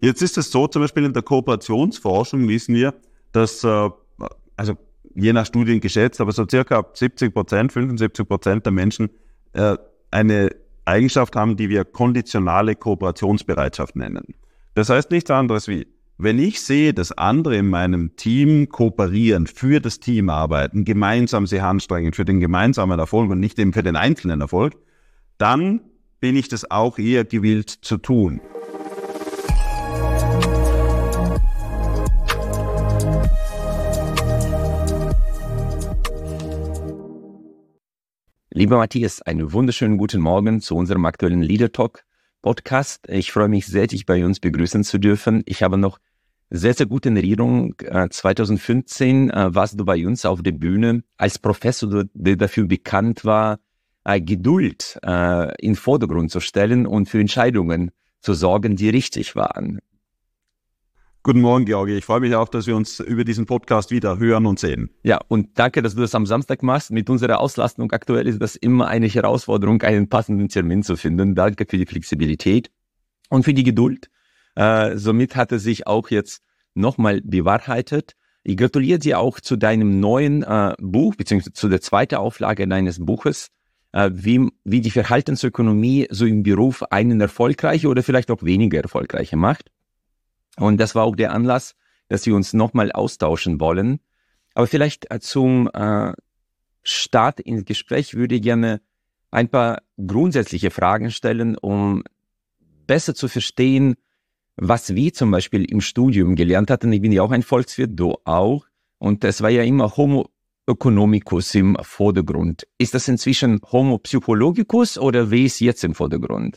Jetzt ist es so, zum Beispiel in der Kooperationsforschung wissen wir, dass, also je nach Studien geschätzt, aber so circa 75% der Menschen eine Eigenschaft haben, die wir konditionale Kooperationsbereitschaft nennen. Das heißt nichts anderes wie, wenn ich sehe, dass andere in meinem Team kooperieren, für das Team arbeiten, gemeinsam sich anstrengen für den gemeinsamen Erfolg und nicht eben für den einzelnen Erfolg, dann bin ich das auch eher gewillt zu tun. Lieber Matthias, einen wunderschönen guten Morgen zu unserem aktuellen Leader Talk Podcast. Ich freue mich sehr, dich bei uns begrüßen zu dürfen. Ich habe noch sehr, sehr gute Erinnerung. 2015 warst du bei uns auf der Bühne als Professor, der dafür bekannt war, Geduld in den Vordergrund zu stellen und für Entscheidungen zu sorgen, die richtig waren. Guten Morgen, Georgi. Ich freue mich auch, dass wir uns über diesen Podcast wieder hören und sehen. Ja, und danke, dass du das am Samstag machst. Mit unserer Auslastung aktuell ist das immer eine Herausforderung, einen passenden Termin zu finden. Danke für die Flexibilität und für die Geduld. Somit hat es sich auch jetzt nochmal bewahrheitet. Ich gratuliere dir auch zu deinem neuen Buch, beziehungsweise zu der zweiten Auflage deines Buches, wie die Verhaltensökonomie so im Beruf einen erfolgreicher oder vielleicht auch weniger erfolgreicher macht. Und das war auch der Anlass, dass wir uns nochmal austauschen wollen. Aber vielleicht zum Start ins Gespräch würde ich gerne ein paar grundsätzliche Fragen stellen, um besser zu verstehen, was wir zum Beispiel im Studium gelernt hatten. Ich bin ja auch ein Volkswirt, du auch. Und es war ja immer Homo economicus im Vordergrund. Ist das inzwischen Homo psychologicus oder wie ist jetzt im Vordergrund?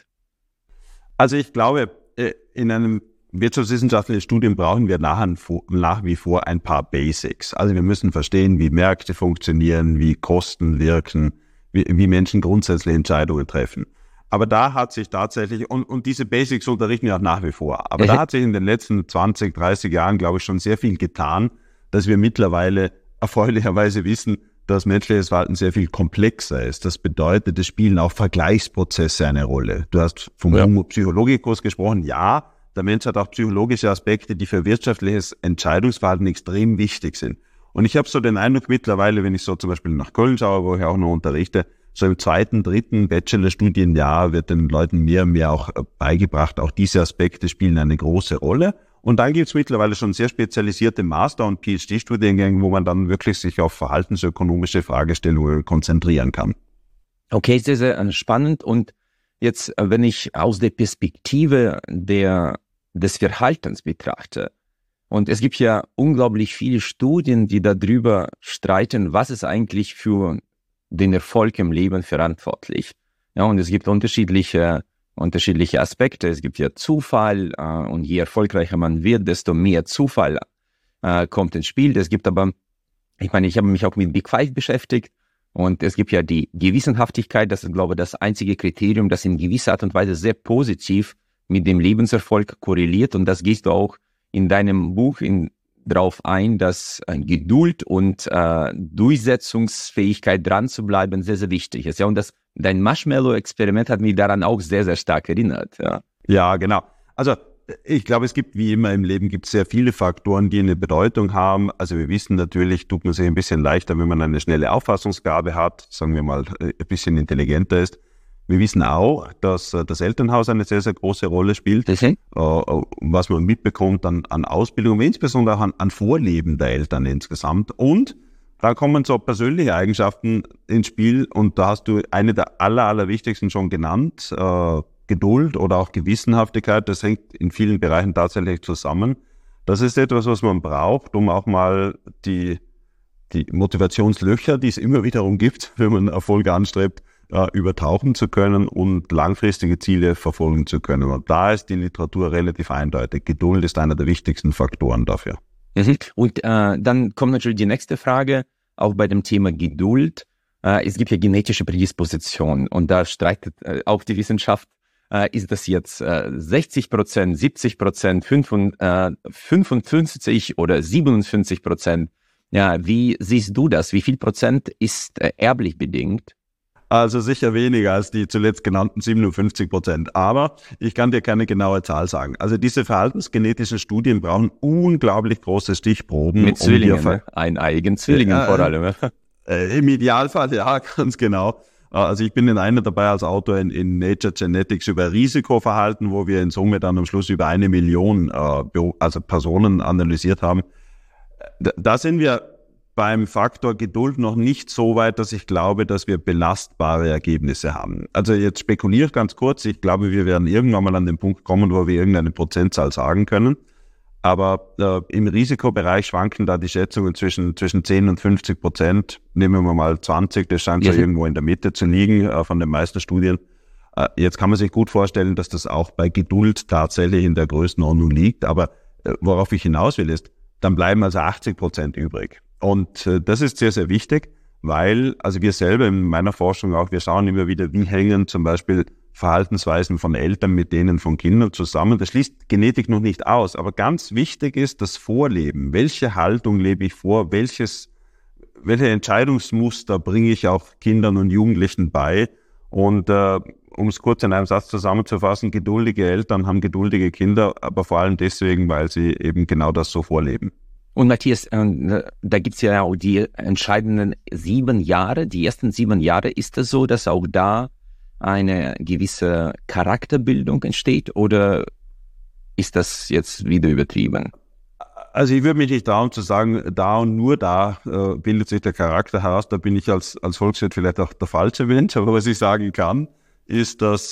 Also ich glaube, in einem wirtschaftswissenschaftlichen Studium brauchen wir nach wie vor ein paar Basics. Also wir müssen verstehen, wie Märkte funktionieren, wie Kosten wirken, wie Menschen grundsätzlich Entscheidungen treffen. Aber da hat sich tatsächlich, und diese Basics unterrichten wir auch nach wie vor, aber da hat sich in den letzten 20, 30 Jahren, glaube ich, schon sehr viel getan, dass wir mittlerweile erfreulicherweise wissen, dass menschliches Verhalten sehr viel komplexer ist. Das bedeutet, es spielen auch Vergleichsprozesse eine Rolle. Du hast vom Homo psychologicus gesprochen, ja, der Mensch hat auch psychologische Aspekte, die für wirtschaftliches Entscheidungsverhalten extrem wichtig sind. Und ich habe so den Eindruck mittlerweile, wenn ich so zum Beispiel nach Köln schaue, wo ich auch noch unterrichte, so im 2., 3. Bachelorstudienjahr wird den Leuten mehr und mehr auch beigebracht, auch diese Aspekte spielen eine große Rolle. Und dann gibt es mittlerweile schon sehr spezialisierte Master- und PhD-Studiengänge, wo man dann wirklich sich auf verhaltensökonomische Fragestellungen konzentrieren kann. Okay, sehr, sehr spannend. Und jetzt, wenn ich aus der Perspektive des Verhaltens betrachte, und es gibt ja unglaublich viele Studien, die darüber streiten, was ist eigentlich für den Erfolg im Leben verantwortlich. Ja, und es gibt unterschiedliche Aspekte. Es gibt ja Zufall, und je erfolgreicher man wird, desto mehr Zufall kommt ins Spiel. Es gibt aber, ich habe mich auch mit Big Five beschäftigt. Und es gibt ja die Gewissenhaftigkeit, das ist, glaube ich, das einzige Kriterium, das in gewisser Art und Weise sehr positiv mit dem Lebenserfolg korreliert. Und das gehst du auch in deinem Buch drauf ein, dass Geduld und Durchsetzungsfähigkeit dran zu bleiben sehr, sehr wichtig ist. Ja, und dein Marshmallow-Experiment hat mich daran auch sehr, sehr stark erinnert. Ja, genau. Also ich glaube, es gibt wie immer im Leben gibt sehr viele Faktoren, die eine Bedeutung haben. Also wir wissen natürlich, tut man sich ein bisschen leichter, wenn man eine schnelle Auffassungsgabe hat, sagen wir mal, ein bisschen intelligenter ist. Wir wissen auch, dass das Elternhaus eine sehr, sehr große Rolle spielt, was man mitbekommt an Ausbildung, insbesondere auch an Vorleben der Eltern insgesamt. Und da kommen so persönliche Eigenschaften ins Spiel und da hast du eine der allerwichtigsten schon genannt, Geduld oder auch Gewissenhaftigkeit, das hängt in vielen Bereichen tatsächlich zusammen. Das ist etwas, was man braucht, um auch mal die Motivationslöcher, die es immer wiederum gibt, wenn man Erfolge anstrebt, übertauchen zu können und langfristige Ziele verfolgen zu können. Und da ist die Literatur relativ eindeutig. Geduld ist einer der wichtigsten Faktoren dafür. Und dann kommt natürlich die nächste Frage, auch bei dem Thema Geduld. Es gibt ja genetische Prädispositionen und da streitet auch die Wissenschaft, ist das jetzt 60%, 70%, 55 oder 57%? Ja, wie siehst du das? Wie viel Prozent ist erblich bedingt? Also sicher weniger als die zuletzt genannten 57%. Aber ich kann dir keine genaue Zahl sagen. Also diese verhaltensgenetischen Studien brauchen unglaublich große Stichproben. Mit Zwillingen, eineigen Zwillingen vor allem. Im Idealfall, ja, ganz genau. Also ich bin in einer dabei als Autor in Nature Genetics über Risikoverhalten, wo wir in Summe dann am Schluss über 1 Million Personen analysiert haben. Da sind wir beim Faktor Geduld noch nicht so weit, dass ich glaube, dass wir belastbare Ergebnisse haben. Also jetzt spekuliere ich ganz kurz. Ich glaube, wir werden irgendwann mal an den Punkt kommen, wo wir irgendeine Prozentzahl sagen können. Aber im Risikobereich schwanken da die Schätzungen zwischen 10 und 50%. Nehmen wir mal 20, das scheint so irgendwo in der Mitte zu liegen von den meisten Studien. Jetzt kann man sich gut vorstellen, dass das auch bei Geduld tatsächlich in der Größenordnung liegt. Aber worauf ich hinaus will, ist, dann bleiben also 80% übrig. Und das ist sehr, sehr wichtig, weil, also wir selber in meiner Forschung auch, wir schauen immer wieder, wie hängen zum Beispiel Verhaltensweisen von Eltern mit denen von Kindern zusammen. Das schließt Genetik noch nicht aus, aber ganz wichtig ist das Vorleben. Welche Haltung lebe ich vor? Welche Entscheidungsmuster bringe ich auch Kindern und Jugendlichen bei? Und um es kurz in einem Satz zusammenzufassen, geduldige Eltern haben geduldige Kinder, aber vor allem deswegen, weil sie eben genau das so vorleben. Und Matthias, da gibt's ja auch die entscheidenden 7 Jahre. Die ersten 7 Jahre, ist es so, dass auch da eine gewisse Charakterbildung entsteht, oder ist das jetzt wieder übertrieben? Also ich würde mich nicht trauen zu sagen, da und nur da bildet sich der Charakter heraus. Da bin ich als Volkswirt vielleicht auch der falsche Mensch. Aber was ich sagen kann, ist, dass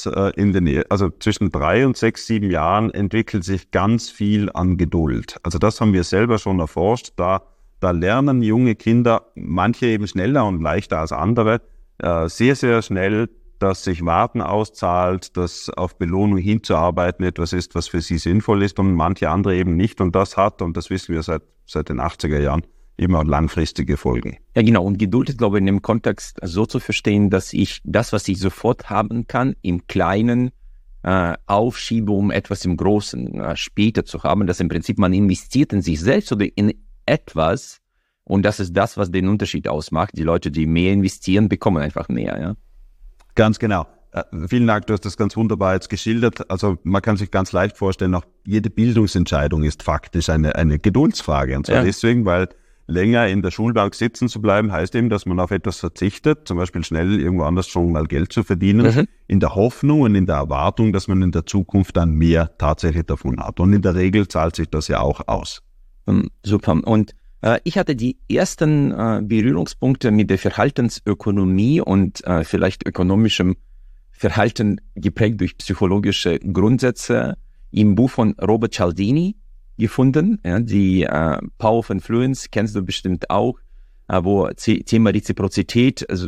zwischen 3 und 6, 7 Jahren entwickelt sich ganz viel an Geduld. Also das haben wir selber schon erforscht. Da lernen junge Kinder, manche eben schneller und leichter als andere, sehr, sehr schnell, dass sich Warten auszahlt, dass auf Belohnung hinzuarbeiten etwas ist, was für sie sinnvoll ist, und manche andere eben nicht. Und das hat, und das wissen wir seit den 80er Jahren, eben auch langfristige Folgen. Ja, genau. Und Geduld ist, glaube ich, in dem Kontext so zu verstehen, dass ich das, was ich sofort haben kann, im Kleinen aufschiebe, um etwas im Großen später zu haben. Dass im Prinzip man investiert in sich selbst oder in etwas, und das ist das, was den Unterschied ausmacht. Die Leute, die mehr investieren, bekommen einfach mehr, ja. Ganz genau. Vielen Dank, du hast das ganz wunderbar jetzt geschildert. Also man kann sich ganz leicht vorstellen, auch jede Bildungsentscheidung ist faktisch eine Geduldsfrage. Und zwar deswegen, weil länger in der Schulbank sitzen zu bleiben, heißt eben, dass man auf etwas verzichtet, zum Beispiel schnell irgendwo anders schon mal Geld zu verdienen, in der Hoffnung und in der Erwartung, dass man in der Zukunft dann mehr tatsächlich davon hat. Und in der Regel zahlt sich das ja auch aus. Super. Und ich hatte die ersten Berührungspunkte mit der Verhaltensökonomie und vielleicht ökonomischem Verhalten geprägt durch psychologische Grundsätze im Buch von Robert Cialdini gefunden. Ja, die Power of Influence kennst du bestimmt auch, wo Thema Reziprozität also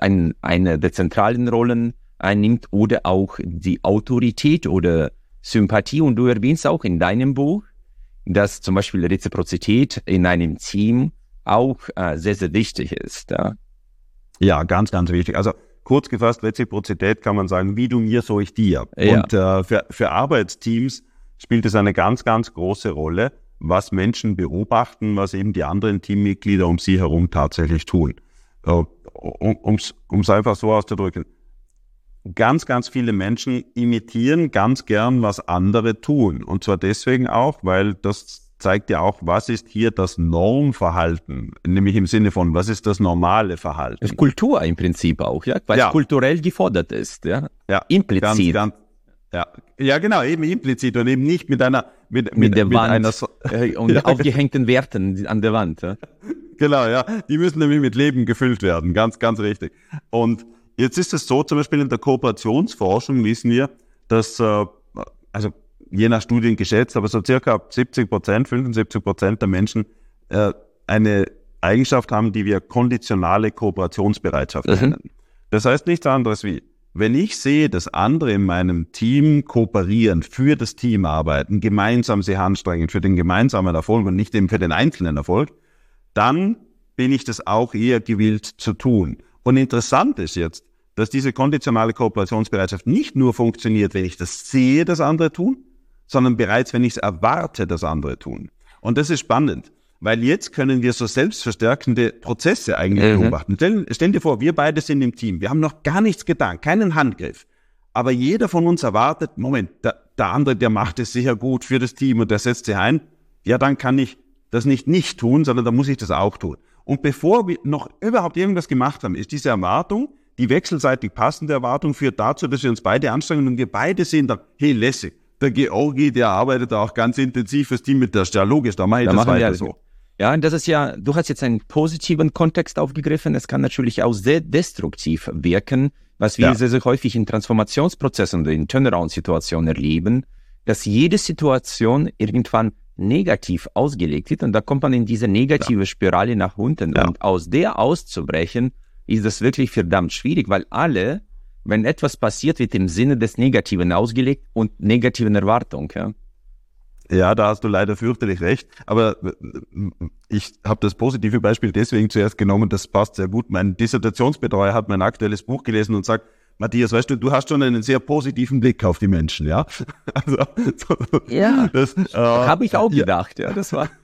eine der zentralen Rollen einnimmt, oder auch die Autorität oder Sympathie. Und du erwähnst auch in deinem Buch, dass zum Beispiel Reziprozität in einem Team auch sehr, sehr wichtig ist. Ja, ganz, ganz wichtig. Also kurz gefasst, Reziprozität kann man sagen, wie du mir, so ich dir. Ja. Und für Arbeitsteams spielt es eine ganz, ganz große Rolle, was Menschen beobachten, was eben die anderen Teammitglieder um sie herum tatsächlich tun. Um es einfach so auszudrücken. Ganz, ganz viele Menschen imitieren ganz gern, was andere tun. Und zwar deswegen auch, weil das zeigt ja auch, was ist hier das Normverhalten, nämlich im Sinne von, was ist das normale Verhalten. Das ist Kultur im Prinzip auch, ja, weil es kulturell gefordert ist, ja, implizit. Ja, genau, eben implizit und eben nicht mit der Wand und aufgehängten Werten an der Wand. Ja. Genau, ja, die müssen nämlich mit Leben gefüllt werden, ganz, ganz richtig. Und jetzt ist es so, zum Beispiel in der Kooperationsforschung wissen wir, dass, also je nach Studien geschätzt, aber so circa 75% der Menschen eine Eigenschaft haben, die wir konditionale Kooperationsbereitschaft nennen. Das heißt nichts anderes wie, wenn ich sehe, dass andere in meinem Team kooperieren, für das Team arbeiten, gemeinsam sich anstrengen, für den gemeinsamen Erfolg und nicht eben für den einzelnen Erfolg, dann bin ich das auch eher gewillt zu tun. Und interessant ist jetzt, dass diese konditionale Kooperationsbereitschaft nicht nur funktioniert, wenn ich das sehe, dass andere tun, sondern bereits, wenn ich es erwarte, dass andere tun. Und das ist spannend, weil jetzt können wir so selbstverstärkende Prozesse eigentlich beobachten. Stell dir vor, wir beide sind im Team, wir haben noch gar nichts getan, keinen Handgriff, aber jeder von uns erwartet, Moment, der andere, der macht es sicher gut für das Team und der setzt sich ein, ja, dann kann ich das nicht tun, sondern dann muss ich das auch tun. Und bevor wir noch überhaupt irgendwas gemacht haben, ist diese Erwartung, die wechselseitig passende Erwartung, führt dazu, dass wir uns beide anstrengen und wir beide sehen dann, hey, lässig, der Georgi, der arbeitet auch ganz intensiv fürs Team mit der Stelle. Logisch, da mache ich das weiter so. Ja, das ist ja, du hast jetzt einen positiven Kontext aufgegriffen. Es kann natürlich auch sehr destruktiv wirken, was wir sehr, sehr häufig in Transformationsprozessen oder in Turnaround-Situationen erleben, dass jede Situation irgendwann negativ ausgelegt wird und da kommt man in diese negative Spirale nach unten. Ja. Und aus der auszubrechen, ist das wirklich verdammt schwierig, weil alle, wenn etwas passiert, wird im Sinne des Negativen ausgelegt und negativen Erwartungen. Ja. Ja, da hast du leider fürchterlich recht, aber ich habe das positive Beispiel deswegen zuerst genommen, das passt sehr gut. Mein Dissertationsbetreuer hat mein aktuelles Buch gelesen und sagt, Matthias, weißt du, du hast schon einen sehr positiven Blick auf die Menschen, ja? Also, ja, das habe ich auch gedacht, ja, das war...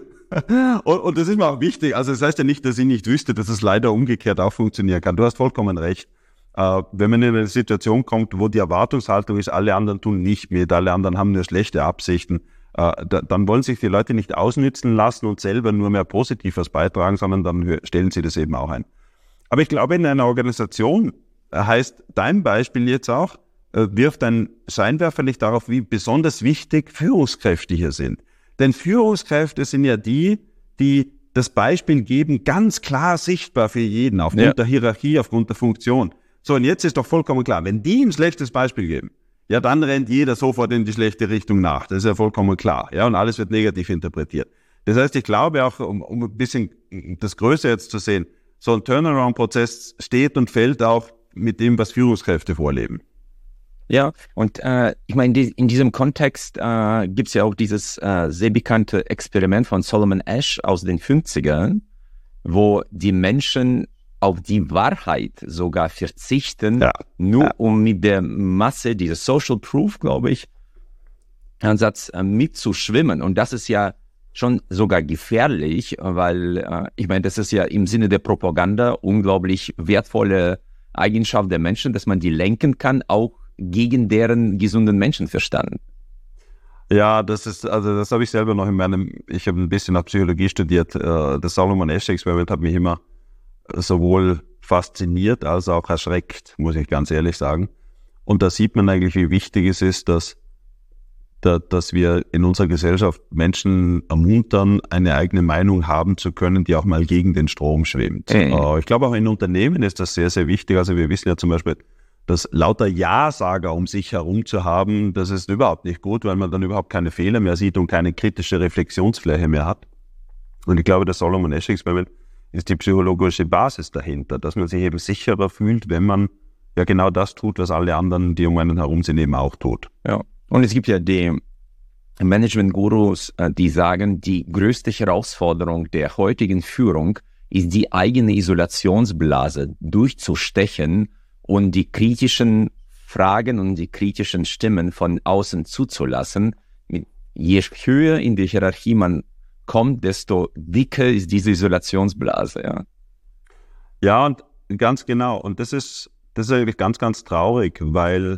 und das ist mir auch wichtig, also das heißt ja nicht, dass ich nicht wüsste, dass es leider umgekehrt auch funktionieren kann. Du hast vollkommen recht. Wenn man in eine Situation kommt, wo die Erwartungshaltung ist, alle anderen tun nicht mit, alle anderen haben nur schlechte Absichten, dann wollen sich die Leute nicht ausnützen lassen und selber nur mehr Positives beitragen, sondern dann stellen sie das eben auch ein. Aber ich glaube, in einer Organisation heißt dein Beispiel jetzt auch, wirft ein Scheinwerferlicht darauf, wie besonders wichtig Führungskräfte hier sind. Denn Führungskräfte sind ja die das Beispiel geben, ganz klar sichtbar für jeden, aufgrund der Hierarchie, aufgrund der Funktion. So, und jetzt ist doch vollkommen klar, wenn die ein schlechtes Beispiel geben, ja, dann rennt jeder sofort in die schlechte Richtung nach. Das ist ja vollkommen klar. Ja, und alles wird negativ interpretiert. Das heißt, ich glaube auch, um ein bisschen das Größe jetzt zu sehen, so ein Turnaround-Prozess steht und fällt auch mit dem, was Führungskräfte vorleben. Ja, und ich meine, in diesem Kontext gibt es ja auch dieses sehr bekannte Experiment von Solomon Asch aus den 50ern, wo die Menschen auf die Wahrheit sogar verzichten, um mit der Masse, dieser Social Proof, glaube ich, Ansatz mitzuschwimmen. Und das ist ja schon sogar gefährlich, weil ich meine, das ist ja im Sinne der Propaganda unglaublich wertvolle Eigenschaft der Menschen, dass man die lenken kann, auch gegen deren gesunden Menschenverstand. Ja, das habe ich selber noch ich habe ein bisschen nach Psychologie studiert, das Solomon Asch Experiment hat mich immer sowohl fasziniert als auch erschreckt, muss ich ganz ehrlich sagen. Und da sieht man eigentlich, wie wichtig es ist, dass wir in unserer Gesellschaft Menschen ermuntern, eine eigene Meinung haben zu können, die auch mal gegen den Strom schwimmt. Ich glaube, auch in Unternehmen ist das sehr, sehr wichtig. Also wir wissen ja zum Beispiel, dass lauter Ja-Sager um sich herum zu haben, das ist überhaupt nicht gut, weil man dann überhaupt keine Fehler mehr sieht und keine kritische Reflexionsfläche mehr hat. Und ich glaube, das Solomon Asch Experiment ist die psychologische Basis dahinter, dass man sich eben sicherer fühlt, wenn man ja genau das tut, was alle anderen, die um einen herum sind, eben auch tut. Ja, und es gibt ja die Management-Gurus, die sagen, die größte Herausforderung der heutigen Führung ist die eigene Isolationsblase durchzustechen und die kritischen Fragen und die kritischen Stimmen von außen zuzulassen. Je höher in die Hierarchie man kommt, desto dicker ist diese Isolationsblase. Ja, und ganz genau. Und das ist eigentlich ganz, ganz traurig, weil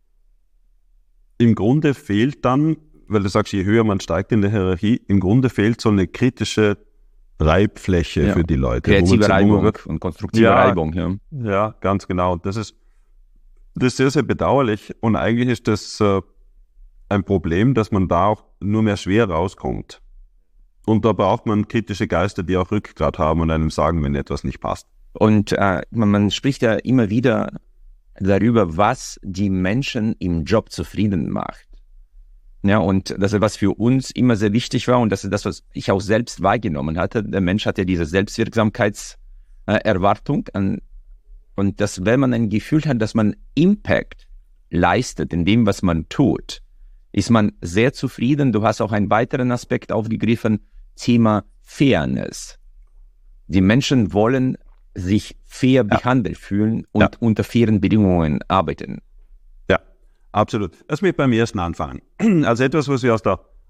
im Grunde fehlt dann, weil du sagst, je höher man steigt in der Hierarchie, im Grunde fehlt so eine kritische Reibfläche für die Leute. Kreative Reibung und konstruktive Reibung. Ja, ganz genau. Das ist sehr, sehr bedauerlich. Und eigentlich ist das ein Problem, dass man da auch nur mehr schwer rauskommt. Und da braucht man kritische Geister, die auch Rückgrat haben und einem sagen, wenn etwas nicht passt. Und man spricht ja immer wieder darüber, was die Menschen im Job zufrieden macht. Ja, und das ist, was für uns immer sehr wichtig war und das ist das, was ich auch selbst wahrgenommen hatte. Der Mensch hat ja diese Selbstwirksamkeitserwartung und dass, wenn man ein Gefühl hat, dass man Impact leistet in dem, was man tut, ist man sehr zufrieden. Du hast auch einen weiteren Aspekt aufgegriffen, Thema Fairness. Die Menschen wollen sich fair behandelt fühlen und unter fairen Bedingungen arbeiten. Ja, absolut. Lass mich beim ersten anfangen. Also etwas, was wir aus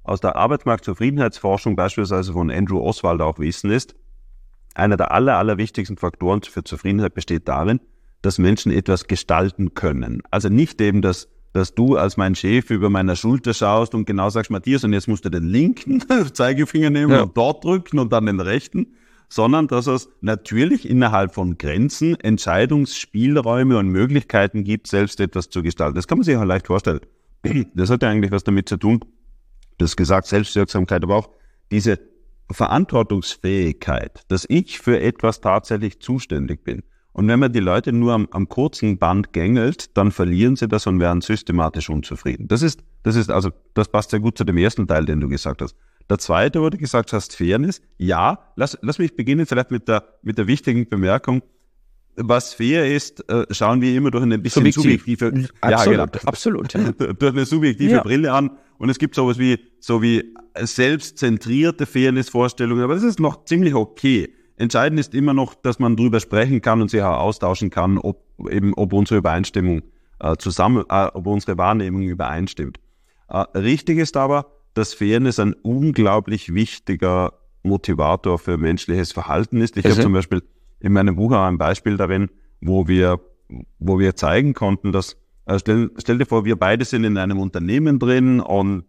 aus der Arbeitsmarktzufriedenheitsforschung beispielsweise von Andrew Oswald auch wissen, ist, einer der allerwichtigsten Faktoren für Zufriedenheit besteht darin, dass Menschen etwas gestalten können. Also nicht eben, dass du als mein Chef über meiner Schulter schaust und genau sagst, Matthias, und jetzt musst du den linken Zeigefinger nehmen und dort drücken und dann den rechten, sondern dass es natürlich innerhalb von Grenzen Entscheidungsspielräume und Möglichkeiten gibt, selbst etwas zu gestalten. Das kann man sich auch leicht vorstellen. Das hat ja eigentlich was damit zu tun, du hast gesagt, Selbstwirksamkeit, aber auch diese Verantwortungsfähigkeit, dass ich für etwas tatsächlich zuständig bin. Und wenn man die Leute nur am kurzen Band gängelt, dann verlieren sie das und werden systematisch unzufrieden. Das passt sehr gut zu dem ersten Teil, den du gesagt hast. Der zweite, wo du gesagt hast, Fairness. Ja, lass mich beginnen vielleicht mit der wichtigen Bemerkung. Was fair ist, schauen wir immer durch eine bisschen subjektive, absolut. Durch eine subjektive Brille an. Und es gibt sowas wie selbstzentrierte Fairness-Vorstellungen, aber das ist noch ziemlich okay. Entscheidend ist immer noch, dass man drüber sprechen kann und sich auch austauschen kann, ob unsere Übereinstimmung ob unsere Wahrnehmung übereinstimmt. Richtig ist aber, dass Fairness ein unglaublich wichtiger Motivator für menschliches Verhalten ist. Ich habe zum Beispiel in meinem Buch auch ein Beispiel darin, wo wir zeigen konnten, dass, stell dir vor, wir beide sind in einem Unternehmen drin und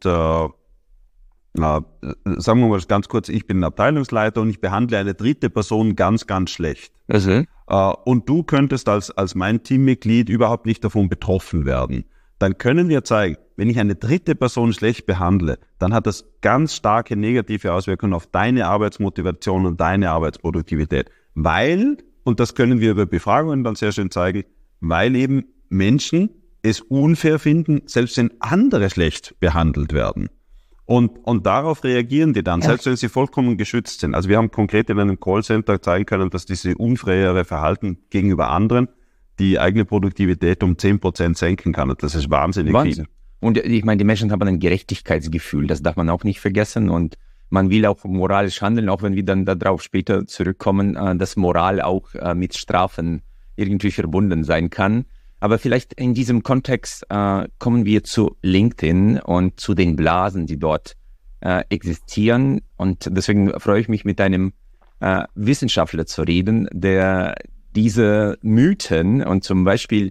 sagen wir mal ganz kurz, ich bin Abteilungsleiter und ich behandle eine dritte Person ganz, ganz schlecht. Und du könntest als mein Teammitglied überhaupt nicht davon betroffen werden. Dann können wir zeigen, wenn ich eine dritte Person schlecht behandle, dann hat das ganz starke negative Auswirkungen auf deine Arbeitsmotivation und deine Arbeitsproduktivität. Weil, und das können wir über Befragungen dann sehr schön zeigen, weil eben Menschen es unfair finden, selbst wenn andere schlecht behandelt werden. Und darauf reagieren die dann, selbst wenn sie vollkommen geschützt sind. Also wir haben konkret in einem Callcenter zeigen können, dass diese unfaire Verhalten gegenüber anderen die eigene Produktivität um 10% senken kann. Und das ist wahnsinnig viel. Und ich meine, die Menschen haben ein Gerechtigkeitsgefühl, das darf man auch nicht vergessen. Und man will auch moralisch handeln, auch wenn wir dann darauf später zurückkommen, dass Moral auch mit Strafen irgendwie verbunden sein kann. Aber vielleicht in diesem Kontext kommen wir zu LinkedIn und zu den Blasen, die dort existieren. Und deswegen freue ich mich, mit einem Wissenschaftler zu reden, der diese Mythen und zum Beispiel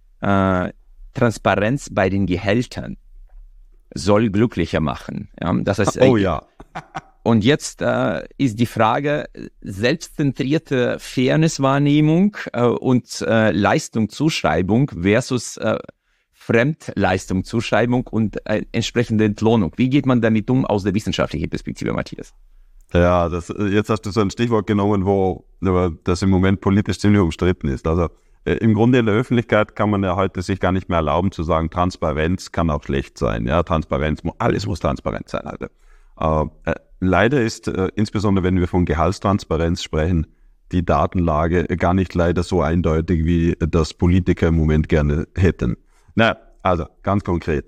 Transparenz bei den Gehältern soll glücklicher machen. Ja, das heißt, und jetzt ist die Frage, selbstzentrierte Fairnesswahrnehmung und Leistungszuschreibung versus Fremdleistungszuschreibung und entsprechende Entlohnung. Wie geht man damit um aus der wissenschaftlichen Perspektive, Matthias? Ja, jetzt hast du so ein Stichwort genommen, wo das im Moment politisch ziemlich umstritten ist. Also im Grunde in der Öffentlichkeit kann man ja heute sich gar nicht mehr erlauben zu sagen, Transparenz kann auch schlecht sein. Ja, alles muss transparent sein heute. Leider ist, insbesondere wenn wir von Gehaltstransparenz sprechen, die Datenlage gar nicht leider so eindeutig, wie das Politiker im Moment gerne hätten. Also ganz konkret.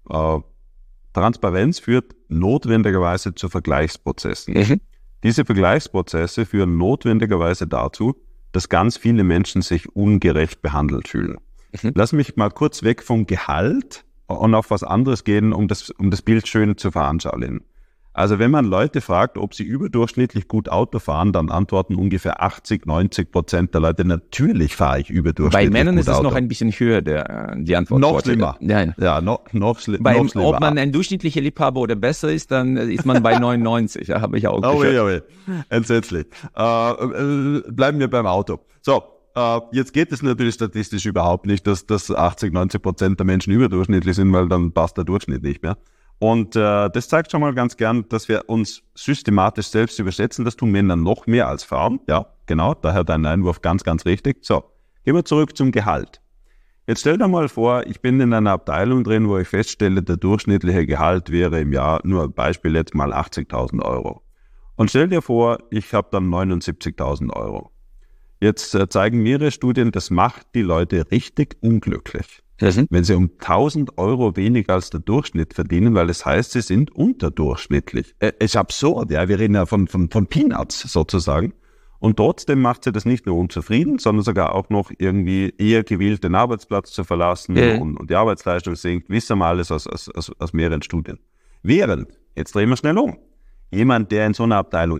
Transparenz führt notwendigerweise zu Vergleichsprozessen. Diese Vergleichsprozesse führen notwendigerweise dazu, dass ganz viele Menschen sich ungerecht behandelt fühlen. Lass mich mal kurz weg vom Gehalt und auf was anderes gehen, um das Bild schön zu veranschaulichen. Also wenn man Leute fragt, ob sie überdurchschnittlich gut Auto fahren, dann antworten ungefähr 80-90% der Leute, natürlich fahre ich überdurchschnittlich gut Auto. Bei Männern ist es noch ein bisschen höher, die Antwort. Noch schlimmer. Nein. Ja, noch schlimmer. Ob man ein durchschnittlicher Liebhaber oder besser ist, dann ist man bei 99. Ja, habe ich auch gehört. Entsetzlich. Bleiben wir beim Auto. So, jetzt geht es natürlich statistisch überhaupt nicht, dass 80-90% der Menschen überdurchschnittlich sind, weil dann passt der Durchschnitt nicht mehr. Und das zeigt schon mal ganz gern, dass wir uns systematisch selbst überschätzen. Das tun Männer noch mehr als Frauen. Ja, genau, daher dein Einwurf ganz, ganz richtig. So, gehen wir zurück zum Gehalt. Jetzt stell dir mal vor, ich bin in einer Abteilung drin, wo ich feststelle, der durchschnittliche Gehalt wäre im Jahr, nur ein Beispiel jetzt mal 80.000 Euro. Und stell dir vor, ich habe dann 79.000 Euro. Jetzt zeigen mehrere Studien, das macht die Leute richtig unglücklich. Wenn sie um 1.000 Euro weniger als der Durchschnitt verdienen, weil es heißt, sie sind unterdurchschnittlich. Ist absurd, ja. Wir reden ja von Peanuts sozusagen. Und trotzdem macht sie das nicht nur unzufrieden, sondern sogar auch noch irgendwie eher gewillt, den Arbeitsplatz zu verlassen und die Arbeitsleistung sinkt. Wissen wir alles aus mehreren Studien. Während jetzt drehen wir schnell um. Jemand, der in so einer Abteilung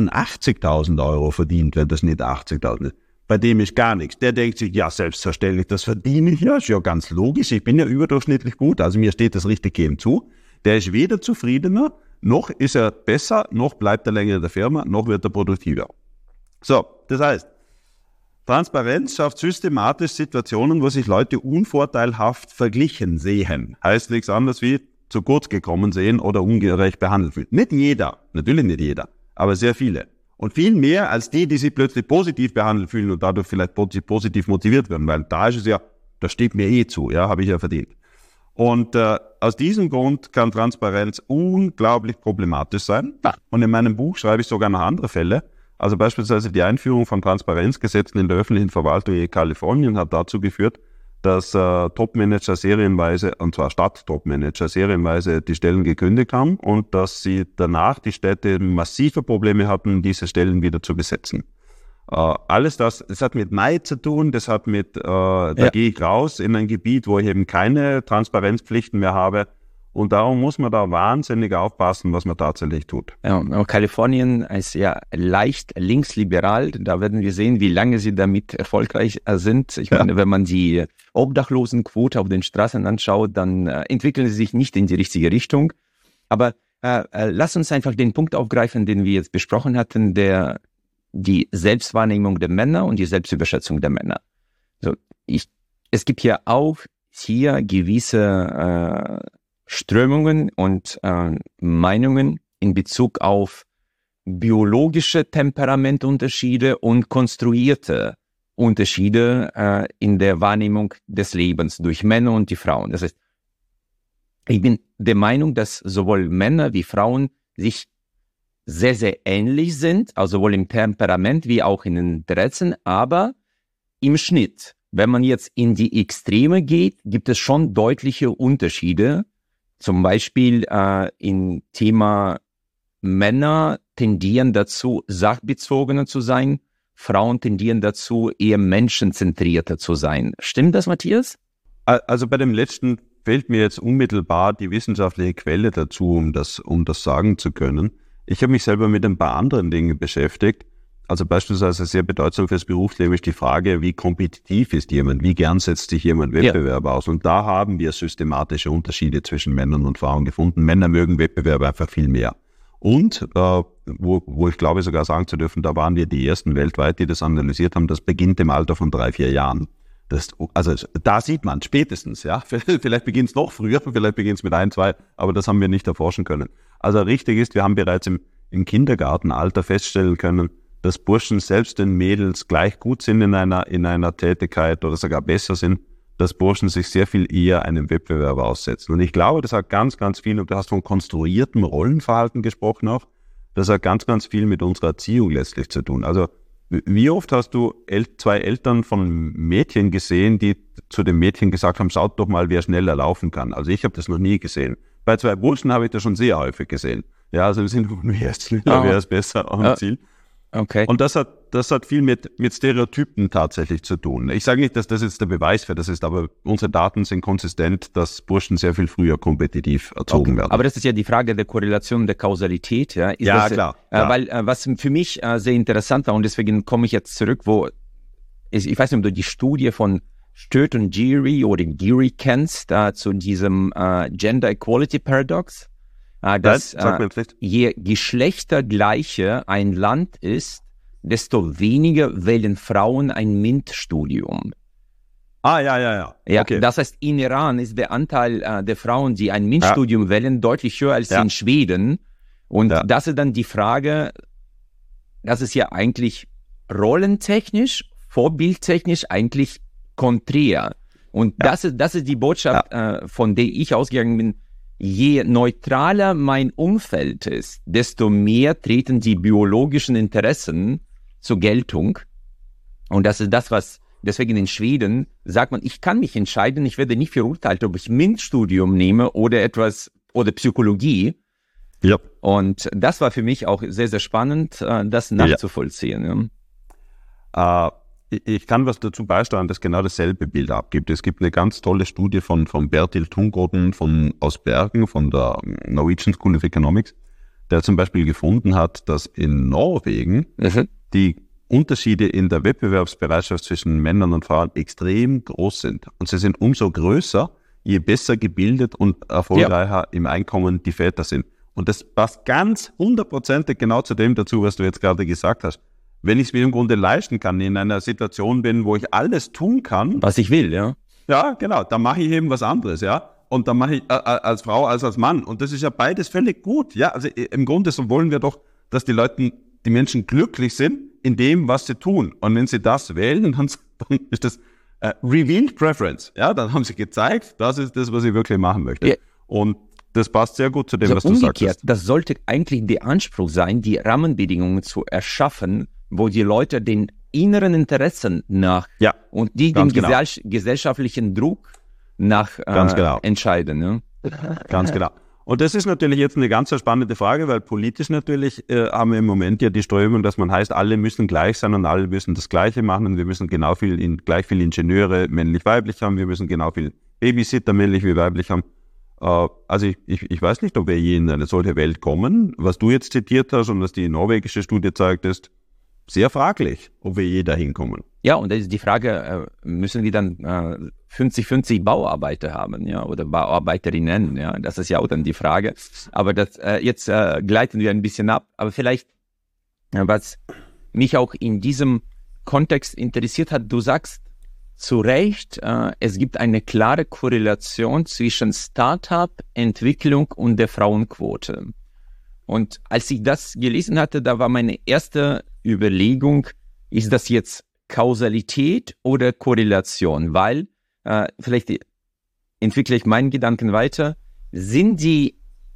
81.000 Euro verdient, wenn das nicht 80.000 ist, bei dem ist gar nichts. Der denkt sich, ja, selbstverständlich, das verdiene ich ja, ist ja ganz logisch, ich bin ja überdurchschnittlich gut, also mir steht das richtig gegeben zu. Der ist weder zufriedener, noch ist er besser, noch bleibt er länger in der Firma, noch wird er produktiver. So, das heißt, Transparenz schafft systematisch Situationen, wo sich Leute unvorteilhaft verglichen sehen. Heißt nichts anderes wie zu kurz gekommen sehen oder ungerecht behandelt fühlen. Nicht jeder, natürlich nicht jeder, aber sehr viele. Und viel mehr als die sich plötzlich positiv behandelt fühlen und dadurch vielleicht positiv motiviert werden, weil da ist es ja, das steht mir eh zu, ja, habe ich ja verdient. Und aus diesem Grund kann Transparenz unglaublich problematisch sein. Und in meinem Buch schreibe ich sogar noch andere Fälle. Also beispielsweise die Einführung von Transparenzgesetzen in der öffentlichen Verwaltung in Kalifornien hat dazu geführt, dass Topmanager serienweise, und zwar Stadt-Topmanager serienweise die Stellen gekündigt haben und dass sie danach die Städte massive Probleme hatten, diese Stellen wieder zu besetzen. Alles das hat mit Neid zu tun, das hat mit, gehe ich raus in ein Gebiet, wo ich eben keine Transparenzpflichten mehr habe. Und darum muss man da wahnsinnig aufpassen, was man tatsächlich tut. Ja, Kalifornien ist ja leicht linksliberal. Da werden wir sehen, wie lange sie damit erfolgreich sind. Ich meine, wenn man die Obdachlosenquote auf den Straßen anschaut, dann entwickeln sie sich nicht in die richtige Richtung. Aber lass uns einfach den Punkt aufgreifen, den wir jetzt besprochen hatten, die Selbstwahrnehmung der Männer und die Selbstüberschätzung der Männer. So, es gibt ja auch hier gewisse Strömungen und Meinungen in Bezug auf biologische Temperamentunterschiede und konstruierte Unterschiede in der Wahrnehmung des Lebens durch Männer und die Frauen. Das heißt, ich bin der Meinung, dass sowohl Männer wie Frauen sich sehr, sehr ähnlich sind, also sowohl im Temperament wie auch in den Interessen, aber im Schnitt, wenn man jetzt in die Extreme geht, gibt es schon deutliche Unterschiede. Zum Beispiel im Thema Männer tendieren dazu, sachbezogener zu sein, Frauen tendieren dazu, eher menschenzentrierter zu sein. Stimmt das, Matthias? Also bei dem letzten fehlt mir jetzt unmittelbar die wissenschaftliche Quelle dazu, um das sagen zu können. Ich habe mich selber mit ein paar anderen Dingen beschäftigt. Also beispielsweise sehr bedeutsam fürs Berufsleben ist die Frage, wie kompetitiv ist jemand, wie gern setzt sich jemand Wettbewerb aus. Und da haben wir systematische Unterschiede zwischen Männern und Frauen gefunden. Männer mögen Wettbewerb einfach viel mehr. Und wo ich glaube sogar sagen zu dürfen, da waren wir die ersten weltweit, die das analysiert haben, das beginnt im Alter von 3-4 Jahren. Also da sieht man spätestens, ja. Vielleicht beginnt es noch früher, vielleicht beginnt es mit 1-2, aber das haben wir nicht erforschen können. Also richtig ist, wir haben bereits im Kindergartenalter feststellen können, dass Burschen selbst den Mädels gleich gut sind in einer Tätigkeit oder sogar besser sind, dass Burschen sich sehr viel eher einem Wettbewerb aussetzen. Und ich glaube, das hat ganz, ganz viel, und du hast von konstruiertem Rollenverhalten gesprochen auch, das hat ganz, ganz viel mit unserer Erziehung letztlich zu tun. Also wie oft hast du 2 Eltern von Mädchen gesehen, die zu dem Mädchen gesagt haben, schaut doch mal, wer schneller laufen kann. Also ich habe das noch nie gesehen. Bei 2 Burschen habe ich das schon sehr häufig gesehen. Ja, also im Sinne von, wer ist schneller, wer ist besser am Ziel. Okay. Und das hat viel mit Stereotypen tatsächlich zu tun. Ich sage nicht, dass das jetzt der Beweis für das ist, aber unsere Daten sind konsistent, dass Burschen sehr viel früher kompetitiv erzogen werden. Aber das ist ja die Frage der Korrelation, der Kausalität. Ja, klar. Weil was für mich sehr interessant war, und deswegen komme ich jetzt zurück, ich weiß nicht, ob du die Studie von Sturt und Geary kennst, zu diesem Gender Equality Paradox. Dass je geschlechtergleicher ein Land ist, desto weniger wählen Frauen ein MINT-Studium. Ja. Okay. Das heißt, in Iran ist der Anteil der Frauen, die ein MINT-Studium wählen, deutlich höher als in Schweden. Und das ist dann die Frage, das ist ja eigentlich rollentechnisch, vorbildtechnisch eigentlich konträr. Und das ist die Botschaft, von der ich ausgegangen bin. Je neutraler mein Umfeld ist, desto mehr treten die biologischen Interessen zur Geltung. Und das ist das, was deswegen in Schweden sagt man, ich kann mich entscheiden, ich werde nicht verurteilt, ob ich MINT-Studium nehme oder Psychologie. Ja. Und das war für mich auch sehr, sehr spannend, das nachzuvollziehen. Ja. ich kann was dazu beisteuern, das genau dasselbe Bild abgibt. Es gibt eine ganz tolle Studie von Bertil Tungodden aus Bergen, von der Norwegian School of Economics, der zum Beispiel gefunden hat, dass in Norwegen die Unterschiede in der Wettbewerbsbereitschaft zwischen Männern und Frauen extrem groß sind. Und sie sind umso größer, je besser gebildet und erfolgreicher im Einkommen die Väter sind. Und das passt ganz 100% genau zu dem dazu, was du jetzt gerade gesagt hast. Wenn ich es mir im Grunde leisten kann, in einer Situation bin, wo ich alles tun kann. Was ich will, ja. Ja, genau. Dann mache ich eben was anderes, ja. Und dann mache ich als Frau als Mann. Und das ist ja beides völlig gut. Ja, also im Grunde so wollen wir doch, dass die Menschen glücklich sind in dem, was sie tun. Und wenn sie das wählen, dann ist das Revealed Preference. Ja, dann haben sie gezeigt, das ist das, was ich wirklich machen möchte. Ja. Und das passt sehr gut zu dem, also was du sagst. Das sollte eigentlich der Anspruch sein, die Rahmenbedingungen zu erschaffen, wo die Leute den inneren Interessen nach und die den gesellschaftlichen Druck nach entscheiden. Ne? Ganz genau. Und das ist natürlich jetzt eine ganz spannende Frage, weil politisch natürlich haben wir im Moment ja die Strömung, dass man heißt, alle müssen gleich sein und alle müssen das Gleiche machen und wir müssen gleich viel Ingenieure männlich-weiblich haben, wir müssen genau viel Babysitter männlich wie weiblich haben. Also ich weiß nicht, ob wir je in eine solche Welt kommen. Was du jetzt zitiert hast und was die norwegische Studie zeigt, ist sehr fraglich, ob wir je dahin kommen. Ja, und da ist die Frage, müssen wir dann 50-50 Bauarbeiter haben, ja, oder Bauarbeiterinnen, ja, das ist ja auch dann die Frage. Aber das jetzt gleiten wir ein bisschen ab. Aber vielleicht, was mich auch in diesem Kontext interessiert hat, du sagst zu Recht, es gibt eine klare Korrelation zwischen Start-up-Entwicklung und der Frauenquote. Und als ich das gelesen hatte, da war meine erste Überlegung, ist das jetzt Kausalität oder Korrelation? Weil, vielleicht entwickle ich meinen Gedanken weiter, sind die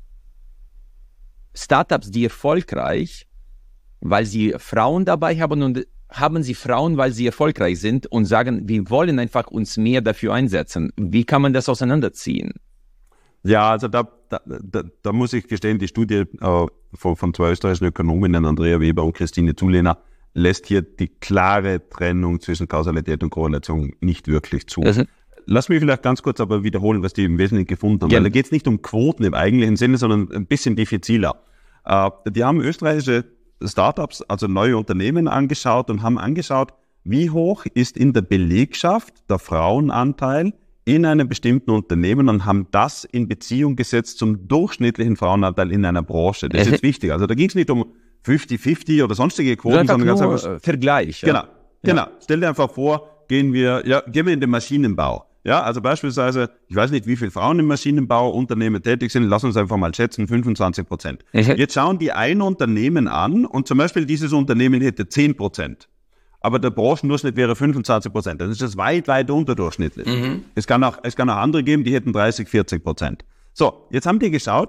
Startups, die erfolgreich, weil sie Frauen dabei haben und haben sie Frauen, weil sie erfolgreich sind und sagen, wir wollen einfach uns mehr dafür einsetzen. Wie kann man das auseinanderziehen? Ja, also da muss ich gestehen, die Studie von zwei österreichischen Ökonominnen, Andrea Weber und Christine Zulehner, lässt hier die klare Trennung zwischen Kausalität und Korrelation nicht wirklich zu. Lass mich vielleicht ganz kurz aber wiederholen, was die im Wesentlichen gefunden haben. Weil da geht es nicht um Quoten im eigentlichen Sinne, sondern ein bisschen diffiziler. Die haben österreichische Startups, also neue Unternehmen angeschaut und haben angeschaut, wie hoch ist in der Belegschaft der Frauenanteil in einem bestimmten Unternehmen und haben das in Beziehung gesetzt zum durchschnittlichen Frauenanteil in einer Branche. Das ist jetzt wichtig. Also da ging es nicht um 50-50 oder sonstige Quoten, sondern ganz einfach Vergleich. Ja. Genau. Stell dir einfach vor, gehen wir in den Maschinenbau. Ja, also beispielsweise, ich weiß nicht, wie viele Frauen im Maschinenbauunternehmen tätig sind, lass uns einfach mal schätzen, 25%. Jetzt schauen die ein Unternehmen an und zum Beispiel dieses Unternehmen hätte 10%. Aber der Branchendurchschnitt wäre 25%. Das ist das weit, weit unterdurchschnittlich. Es kann auch andere geben, die hätten 30-40%. So, jetzt haben die geschaut,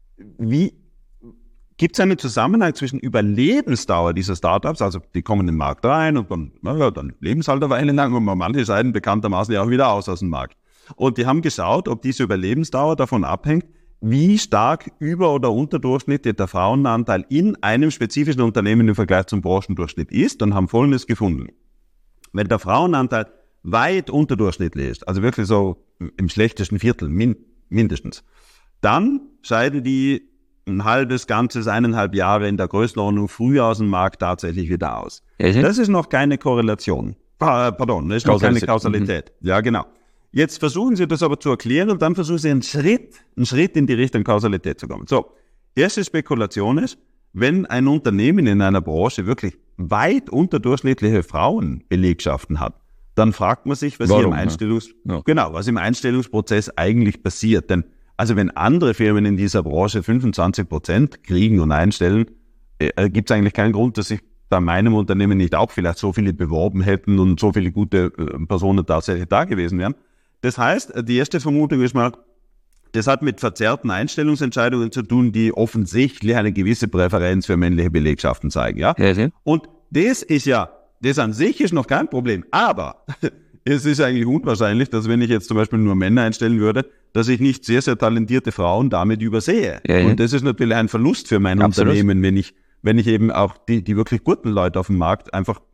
gibt es einen Zusammenhang zwischen Überlebensdauer dieser Startups, also die kommen in den Markt rein und dann leben sie halt eine Weile lang und manche scheiden bekanntermaßen ja auch wieder aus dem Markt. Und die haben geschaut, ob diese Überlebensdauer davon abhängt, wie stark über- oder unterdurchschnittlich der Frauenanteil in einem spezifischen Unternehmen im Vergleich zum Branchendurchschnitt ist und haben Folgendes gefunden. Wenn der Frauenanteil weit unterdurchschnittlich ist, also wirklich so im schlechtesten Viertel mindestens, dann scheiden die ein halbes, ganzes 1,5 Jahre in der Größenordnung früher aus dem Markt tatsächlich wieder aus. Das ist noch keine Korrelation. Pardon, das ist noch keine Kausalität. Ja, genau. Jetzt versuchen Sie das aber zu erklären und dann versuchen Sie einen Schritt in die Richtung Kausalität zu kommen. So, erste Spekulation ist, wenn ein Unternehmen in einer Branche wirklich weit unterdurchschnittliche Frauenbelegschaften hat, dann fragt man sich, was im Einstellungsprozess eigentlich passiert. Denn also wenn andere Firmen in dieser Branche 25% kriegen und einstellen, gibt es eigentlich keinen Grund, dass sich bei meinem Unternehmen nicht auch vielleicht so viele beworben hätten und so viele gute Personen tatsächlich da gewesen wären. Das heißt, die erste Vermutung ist mal, das hat mit verzerrten Einstellungsentscheidungen zu tun, die offensichtlich eine gewisse Präferenz für männliche Belegschaften zeigen. Ja? Und das an sich ist noch kein Problem, aber es ist eigentlich unwahrscheinlich, dass wenn ich jetzt zum Beispiel nur Männer einstellen würde, dass ich nicht sehr, sehr talentierte Frauen damit übersehe. Und das ist natürlich ein Verlust für mein Unternehmen, wenn ich eben auch die wirklich guten Leute auf dem Markt einfach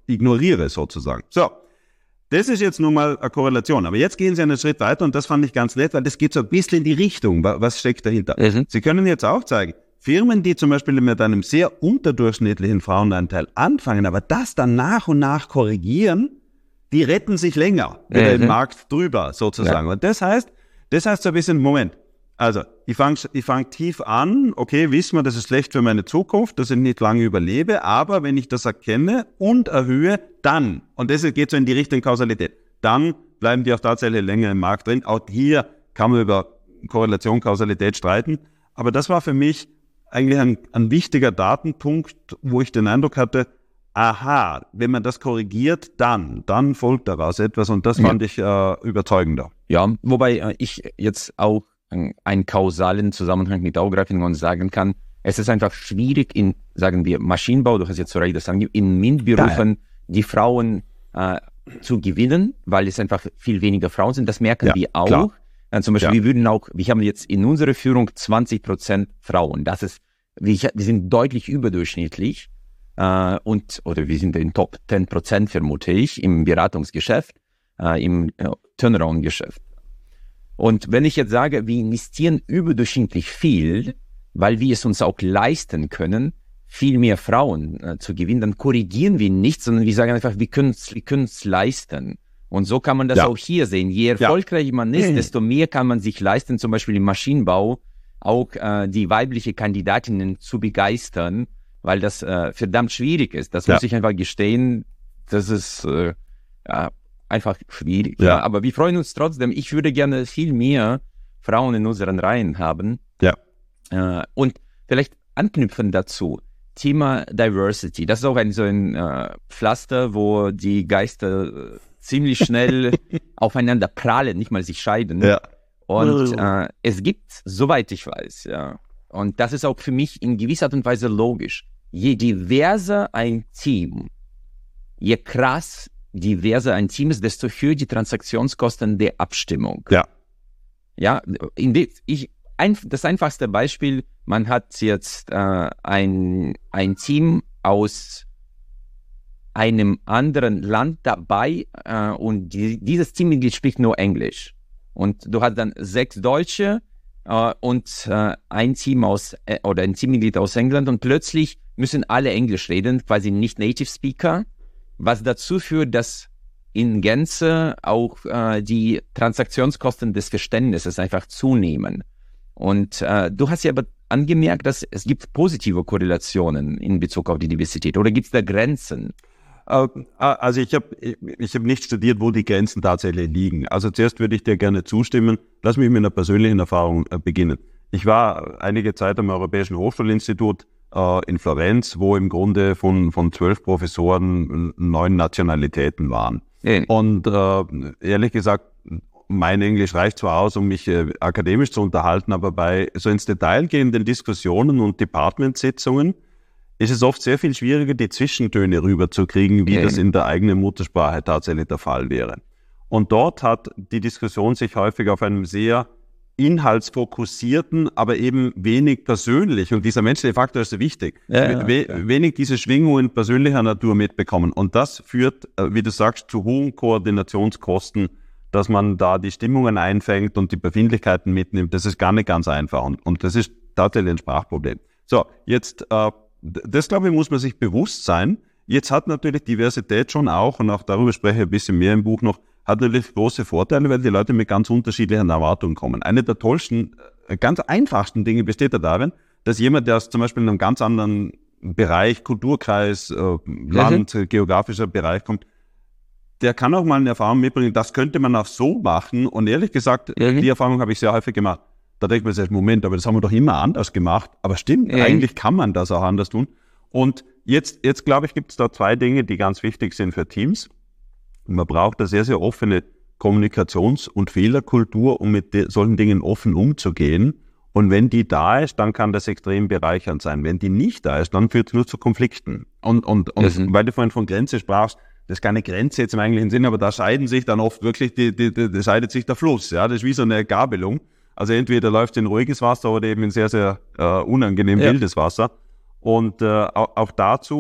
ignoriere sozusagen. So, das ist jetzt nun mal eine Korrelation. Aber jetzt gehen Sie einen Schritt weiter und das fand ich ganz nett, weil das geht so ein bisschen in die Richtung. Was steckt dahinter? Sie können jetzt auch zeigen, Firmen, die zum Beispiel mit einem sehr unterdurchschnittlichen Frauenanteil anfangen, aber das dann nach und nach korrigieren, die retten sich länger über den Markt drüber sozusagen. Ja. Und das heißt so ein bisschen, Moment, also ich fang tief an, okay, wissen wir, das ist schlecht für meine Zukunft, dass ich nicht lange überlebe, aber wenn ich das erkenne und erhöhe, dann, und das geht so in die Richtung Kausalität, dann bleiben die auch tatsächlich länger im Markt drin. Auch hier kann man über Korrelation, Kausalität streiten, aber das war für mich eigentlich ein wichtiger Datenpunkt, wo ich den Eindruck hatte, aha, wenn man das korrigiert, dann folgt daraus etwas und das fand ich überzeugender. Ja, wobei ich jetzt auch einen kausalen Zusammenhang mit aufgreifen und sagen kann, es ist einfach schwierig in, sagen wir, Maschinenbau, du hast jetzt zu Recht das angegeben, in MINT-Berufen die Frauen zu gewinnen, weil es einfach viel weniger Frauen sind, das merken wir auch. Klar. Zum Beispiel, wir haben jetzt in unserer Führung 20% Frauen. Das ist, wir sind deutlich überdurchschnittlich oder wir sind in Top 10%, vermute ich, im Beratungsgeschäft, im Turnaround-Geschäft. Und wenn ich jetzt sage, wir investieren überdurchschnittlich viel, weil wir es uns auch leisten können, viel mehr Frauen zu gewinnen, dann korrigieren wir nichts, sondern wir sagen einfach, wir können es leisten. Und so kann man das auch hier sehen. Je erfolgreicher man ist, desto mehr kann man sich leisten, zum Beispiel im Maschinenbau auch die weibliche Kandidatinnen zu begeistern, weil das verdammt schwierig ist. Das muss ich einfach gestehen. Das ist einfach schwierig. Ja. Aber wir freuen uns trotzdem. Ich würde gerne viel mehr Frauen in unseren Reihen haben. Ja. Und vielleicht anknüpfen dazu. Thema Diversity. Das ist auch so ein Pflaster, wo die Geister ziemlich schnell aufeinander prallen, nicht mal sich scheiden. Ja. Und es gibt, soweit ich weiß, und das ist auch für mich in gewisser Art und Weise logisch, je diverser ein Team, je krass diverser ein Team ist, desto höher die Transaktionskosten der Abstimmung. Ja, das einfachste Beispiel, man hat jetzt ein Team aus einem anderen Land dabei und dieses Teammitglied spricht nur Englisch. Und du hast dann 6 Deutsche und ein Teammitglied aus England und plötzlich müssen alle Englisch reden, quasi nicht Native Speaker, was dazu führt, dass in Gänze auch die Transaktionskosten des Verständnisses einfach zunehmen. Und du hast ja aber angemerkt, dass es gibt positive Korrelationen in Bezug auf die Diversität. Oder gibt es da Grenzen? Also ich hab nicht studiert, wo die Grenzen tatsächlich liegen. Also zuerst würde ich dir gerne zustimmen. Lass mich mit einer persönlichen Erfahrung beginnen. Ich war einige Zeit am Europäischen Hochschulinstitut in Florenz, wo im Grunde von 12 Professoren 9 Nationalitäten waren. Und ehrlich gesagt, mein Englisch reicht zwar aus, um mich akademisch zu unterhalten, aber bei so ins Detail gehenden Diskussionen und Departmentsitzungen ist es oft sehr viel schwieriger, die Zwischentöne rüberzukriegen, wie das in der eigenen Muttersprache tatsächlich der Fall wäre. Und dort hat die Diskussion sich häufig auf einem sehr inhaltsfokussierten, aber eben wenig persönlich, und dieser menschliche Faktor ist so wichtig, wenig diese Schwingungen persönlicher Natur mitbekommen. Und das führt, wie du sagst, zu hohen Koordinationskosten, dass man da die Stimmungen einfängt und die Befindlichkeiten mitnimmt. Das ist gar nicht ganz einfach und das ist tatsächlich ein Sprachproblem. So, jetzt das, glaube ich, muss man sich bewusst sein. Jetzt hat natürlich Diversität schon auch, und auch darüber spreche ich ein bisschen mehr im Buch noch, hat natürlich große Vorteile, weil die Leute mit ganz unterschiedlichen Erwartungen kommen. Eine der tollsten, ganz einfachsten Dinge besteht ja darin, dass jemand, der aus zum Beispiel in einem ganz anderen Bereich, Kulturkreis, Land, geografischer Bereich kommt, der kann auch mal eine Erfahrung mitbringen, das könnte man auch so machen. Und ehrlich gesagt, die Erfahrung habe ich sehr häufig gemacht. Da denkt man sich, Moment, aber das haben wir doch immer anders gemacht. Aber stimmt, eigentlich kann man das auch anders tun. Und jetzt glaube ich, gibt es da 2 Dinge, die ganz wichtig sind für Teams. Man braucht eine sehr, sehr offene Kommunikations- und Fehlerkultur, um mit solchen Dingen offen umzugehen. Und wenn die da ist, dann kann das extrem bereichernd sein. Wenn die nicht da ist, dann führt es nur zu Konflikten. Und weil du vorhin von Grenze sprachst, das ist keine Grenze jetzt im eigentlichen Sinn, aber da scheiden sich dann oft wirklich, scheidet sich der Fluss. Ja, das ist wie so eine Gabelung. Also entweder läuft in ruhiges Wasser oder eben in sehr, sehr unangenehm wildes Wasser. Und auch dazu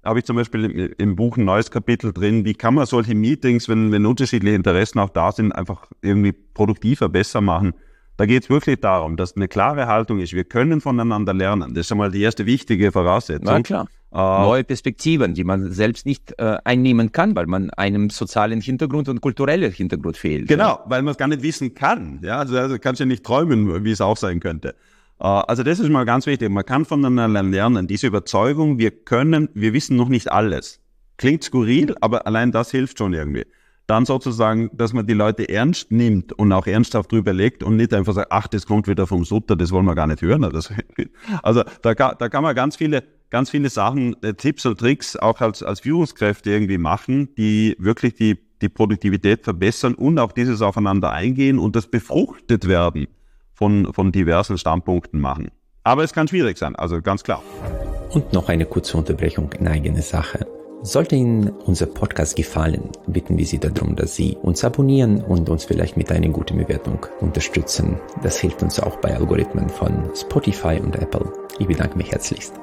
habe ich zum Beispiel im Buch ein neues Kapitel drin, wie kann man solche Meetings, wenn unterschiedliche Interessen auch da sind, einfach irgendwie produktiver, besser machen. Da geht es wirklich darum, dass eine klare Haltung ist, wir können voneinander lernen. Das ist schon mal die erste wichtige Voraussetzung. Na klar. Neue Perspektiven, die man selbst nicht einnehmen kann, weil man einem sozialen Hintergrund und kulturellen Hintergrund fehlt. Genau, weil man es gar nicht wissen kann. Ja, also kannst du ja nicht träumen, wie es auch sein könnte. Also das ist mal ganz wichtig. Man kann voneinander lernen. Diese Überzeugung, wir wissen noch nicht alles. Klingt skurril, aber allein das hilft schon irgendwie. Dann sozusagen, dass man die Leute ernst nimmt und auch ernsthaft drüber legt und nicht einfach sagt, ach, das kommt wieder vom Sutter, das wollen wir gar nicht hören. Also da kann man ganz viele Sachen, Tipps und Tricks auch als Führungskräfte irgendwie machen, die wirklich die Produktivität verbessern und auch dieses Aufeinander eingehen und das befruchtet werden von diversen Standpunkten machen. Aber es kann schwierig sein, also ganz klar. Und noch eine kurze Unterbrechung in eigene Sache. Sollte Ihnen unser Podcast gefallen, bitten wir Sie darum, dass Sie uns abonnieren und uns vielleicht mit einer guten Bewertung unterstützen. Das hilft uns auch bei Algorithmen von Spotify und Apple. Ich bedanke mich herzlichst.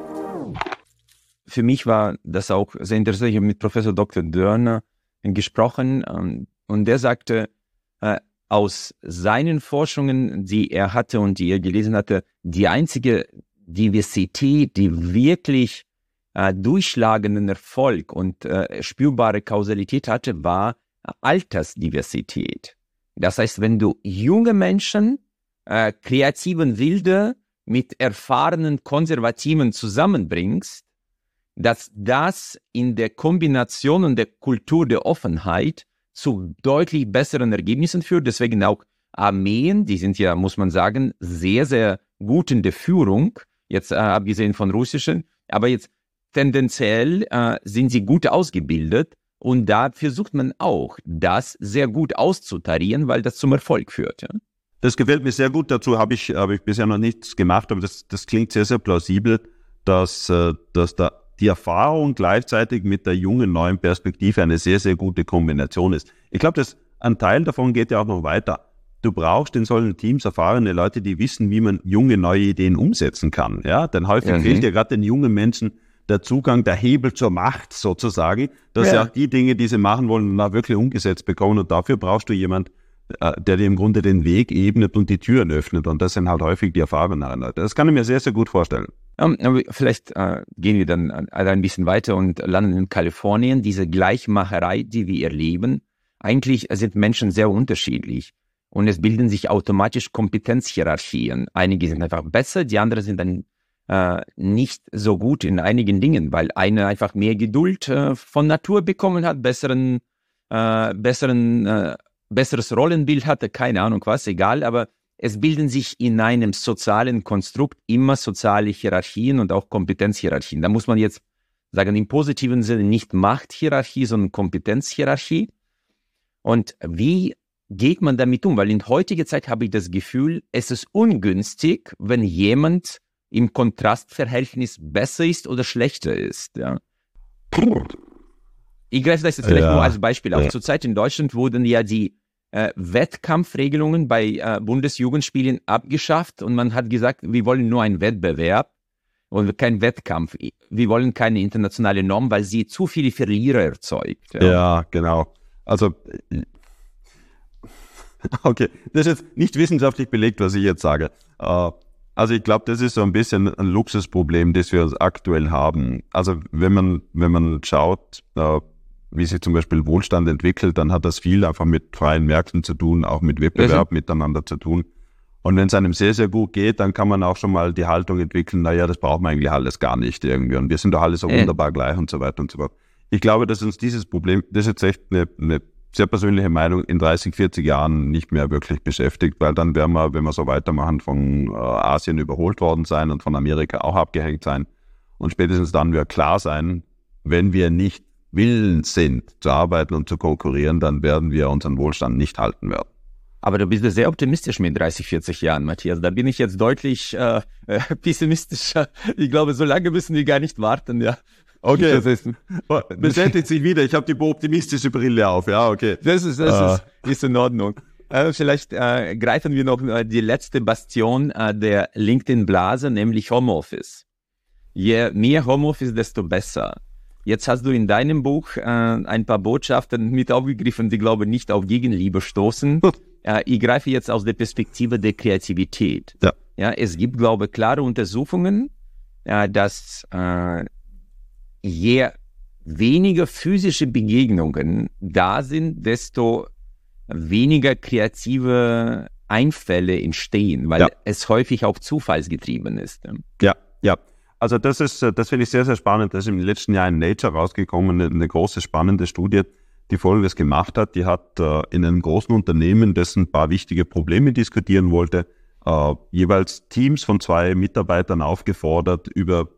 Für mich war das auch sehr interessant. Ich habe mit Professor Dr. Dörner gesprochen und der sagte, aus seinen Forschungen, die er hatte und die er gelesen hatte, die einzige Diversität, die wirklich durchschlagenden Erfolg und spürbare Kausalität hatte, war Altersdiversität. Das heißt, wenn du junge Menschen, kreativen Wilde mit erfahrenen Konservativen zusammenbringst, dass das in der Kombination und der Kultur der Offenheit zu deutlich besseren Ergebnissen führt. Deswegen auch Armeen, die sind ja, muss man sagen, sehr, sehr gut in der Führung, jetzt abgesehen von russischen, aber jetzt tendenziell sind sie gut ausgebildet und da versucht man auch, das sehr gut auszutarieren, weil das zum Erfolg führt. Ja? Das gefällt mir sehr gut. Dazu habe ich bisher noch nichts gemacht, aber das klingt sehr, sehr plausibel, dass da die Erfahrung gleichzeitig mit der jungen neuen Perspektive eine sehr, sehr gute Kombination ist. Ich glaube, ein Teil davon geht ja auch noch weiter. Du brauchst in solchen Teams erfahrene Leute, die wissen, wie man junge neue Ideen umsetzen kann. Ja, denn häufig fehlt ja gerade den jungen Menschen der Zugang, der Hebel zur Macht sozusagen, dass sie auch die Dinge, die sie machen wollen, da wirklich umgesetzt bekommen. Und dafür brauchst du jemand, der dir im Grunde den Weg ebnet und die Türen öffnet. Und das sind halt häufig die erfahrenen Leute. Das kann ich mir sehr, sehr gut vorstellen. Aber vielleicht gehen wir dann ein bisschen weiter und landen in Kalifornien. Diese Gleichmacherei, die wir erleben, eigentlich sind Menschen sehr unterschiedlich. Und es bilden sich automatisch Kompetenzhierarchien. Einige sind einfach besser, die anderen sind dann nicht so gut in einigen Dingen, weil einer einfach mehr Geduld von Natur bekommen hat, besseres Rollenbild hatte, keine Ahnung was, egal, aber es bilden sich in einem sozialen Konstrukt immer soziale Hierarchien und auch Kompetenzhierarchien. Da muss man jetzt sagen, im positiven Sinne nicht Machthierarchie, sondern Kompetenzhierarchie. Und wie geht man damit um? Weil in heutiger Zeit habe ich das Gefühl, es ist ungünstig, wenn jemand im Kontrastverhältnis besser ist oder schlechter ist. Ja. Ich greife das jetzt vielleicht nur als Beispiel auf. Zurzeit in Deutschland wurden ja die Wettkampfregelungen bei Bundesjugendspielen abgeschafft und man hat gesagt, wir wollen nur einen Wettbewerb und keinen Wettkampf. Wir wollen keine internationale Norm, weil sie zu viele Verlierer erzeugt. Ja, genau. Also, okay, das ist jetzt nicht wissenschaftlich belegt, was ich jetzt sage. Also ich glaube, das ist so ein bisschen ein Luxusproblem, das wir aktuell haben. Also wenn man schaut, wie sich zum Beispiel Wohlstand entwickelt, dann hat das viel einfach mit freien Märkten zu tun, auch mit Wettbewerb miteinander zu tun. Und wenn es einem sehr, sehr gut geht, dann kann man auch schon mal die Haltung entwickeln, naja, das braucht man eigentlich alles gar nicht irgendwie. Und wir sind doch alle so wunderbar gleich und so weiter und so fort. Ich glaube, dass uns dieses Problem, das ist jetzt echt eine sehr persönliche Meinung, in 30, 40 Jahren nicht mehr wirklich beschäftigt, weil dann werden wir, wenn wir so weitermachen, von Asien überholt worden sein und von Amerika auch abgehängt sein. Und spätestens dann wird klar sein, wenn wir nicht willens sind, zu arbeiten und zu konkurrieren, dann werden wir unseren Wohlstand nicht halten werden. Aber du bist ja sehr optimistisch mit 30, 40 Jahren, Matthias. Da bin ich jetzt deutlich pessimistischer. Ich glaube, so lange müssen wir gar nicht warten, ja. Okay, bestätigt sich wieder. Ich habe die optimistische Brille auf, ja, okay. Das ist in Ordnung. Vielleicht greifen wir noch die letzte Bastion der LinkedIn-Blase, nämlich Homeoffice. Je mehr Homeoffice, desto besser. Jetzt hast du in deinem Buch ein paar Botschaften mit aufgegriffen, die, glaube ich, nicht auf Gegenliebe stoßen. Ich greife jetzt aus der Perspektive der Kreativität. Ja, es gibt, glaube ich, klare Untersuchungen, dass je weniger physische Begegnungen da sind, desto weniger kreative Einfälle entstehen, weil es häufig auch zufallsgetrieben ist. Ja. Also das finde ich sehr, sehr spannend. Das ist im letzten Jahr in Nature rausgekommen, eine große, spannende Studie, die Folgendes gemacht hat. Die hat in einem großen Unternehmen, das ein paar wichtige Probleme diskutieren wollte, jeweils Teams von 2 Mitarbeitern aufgefordert, über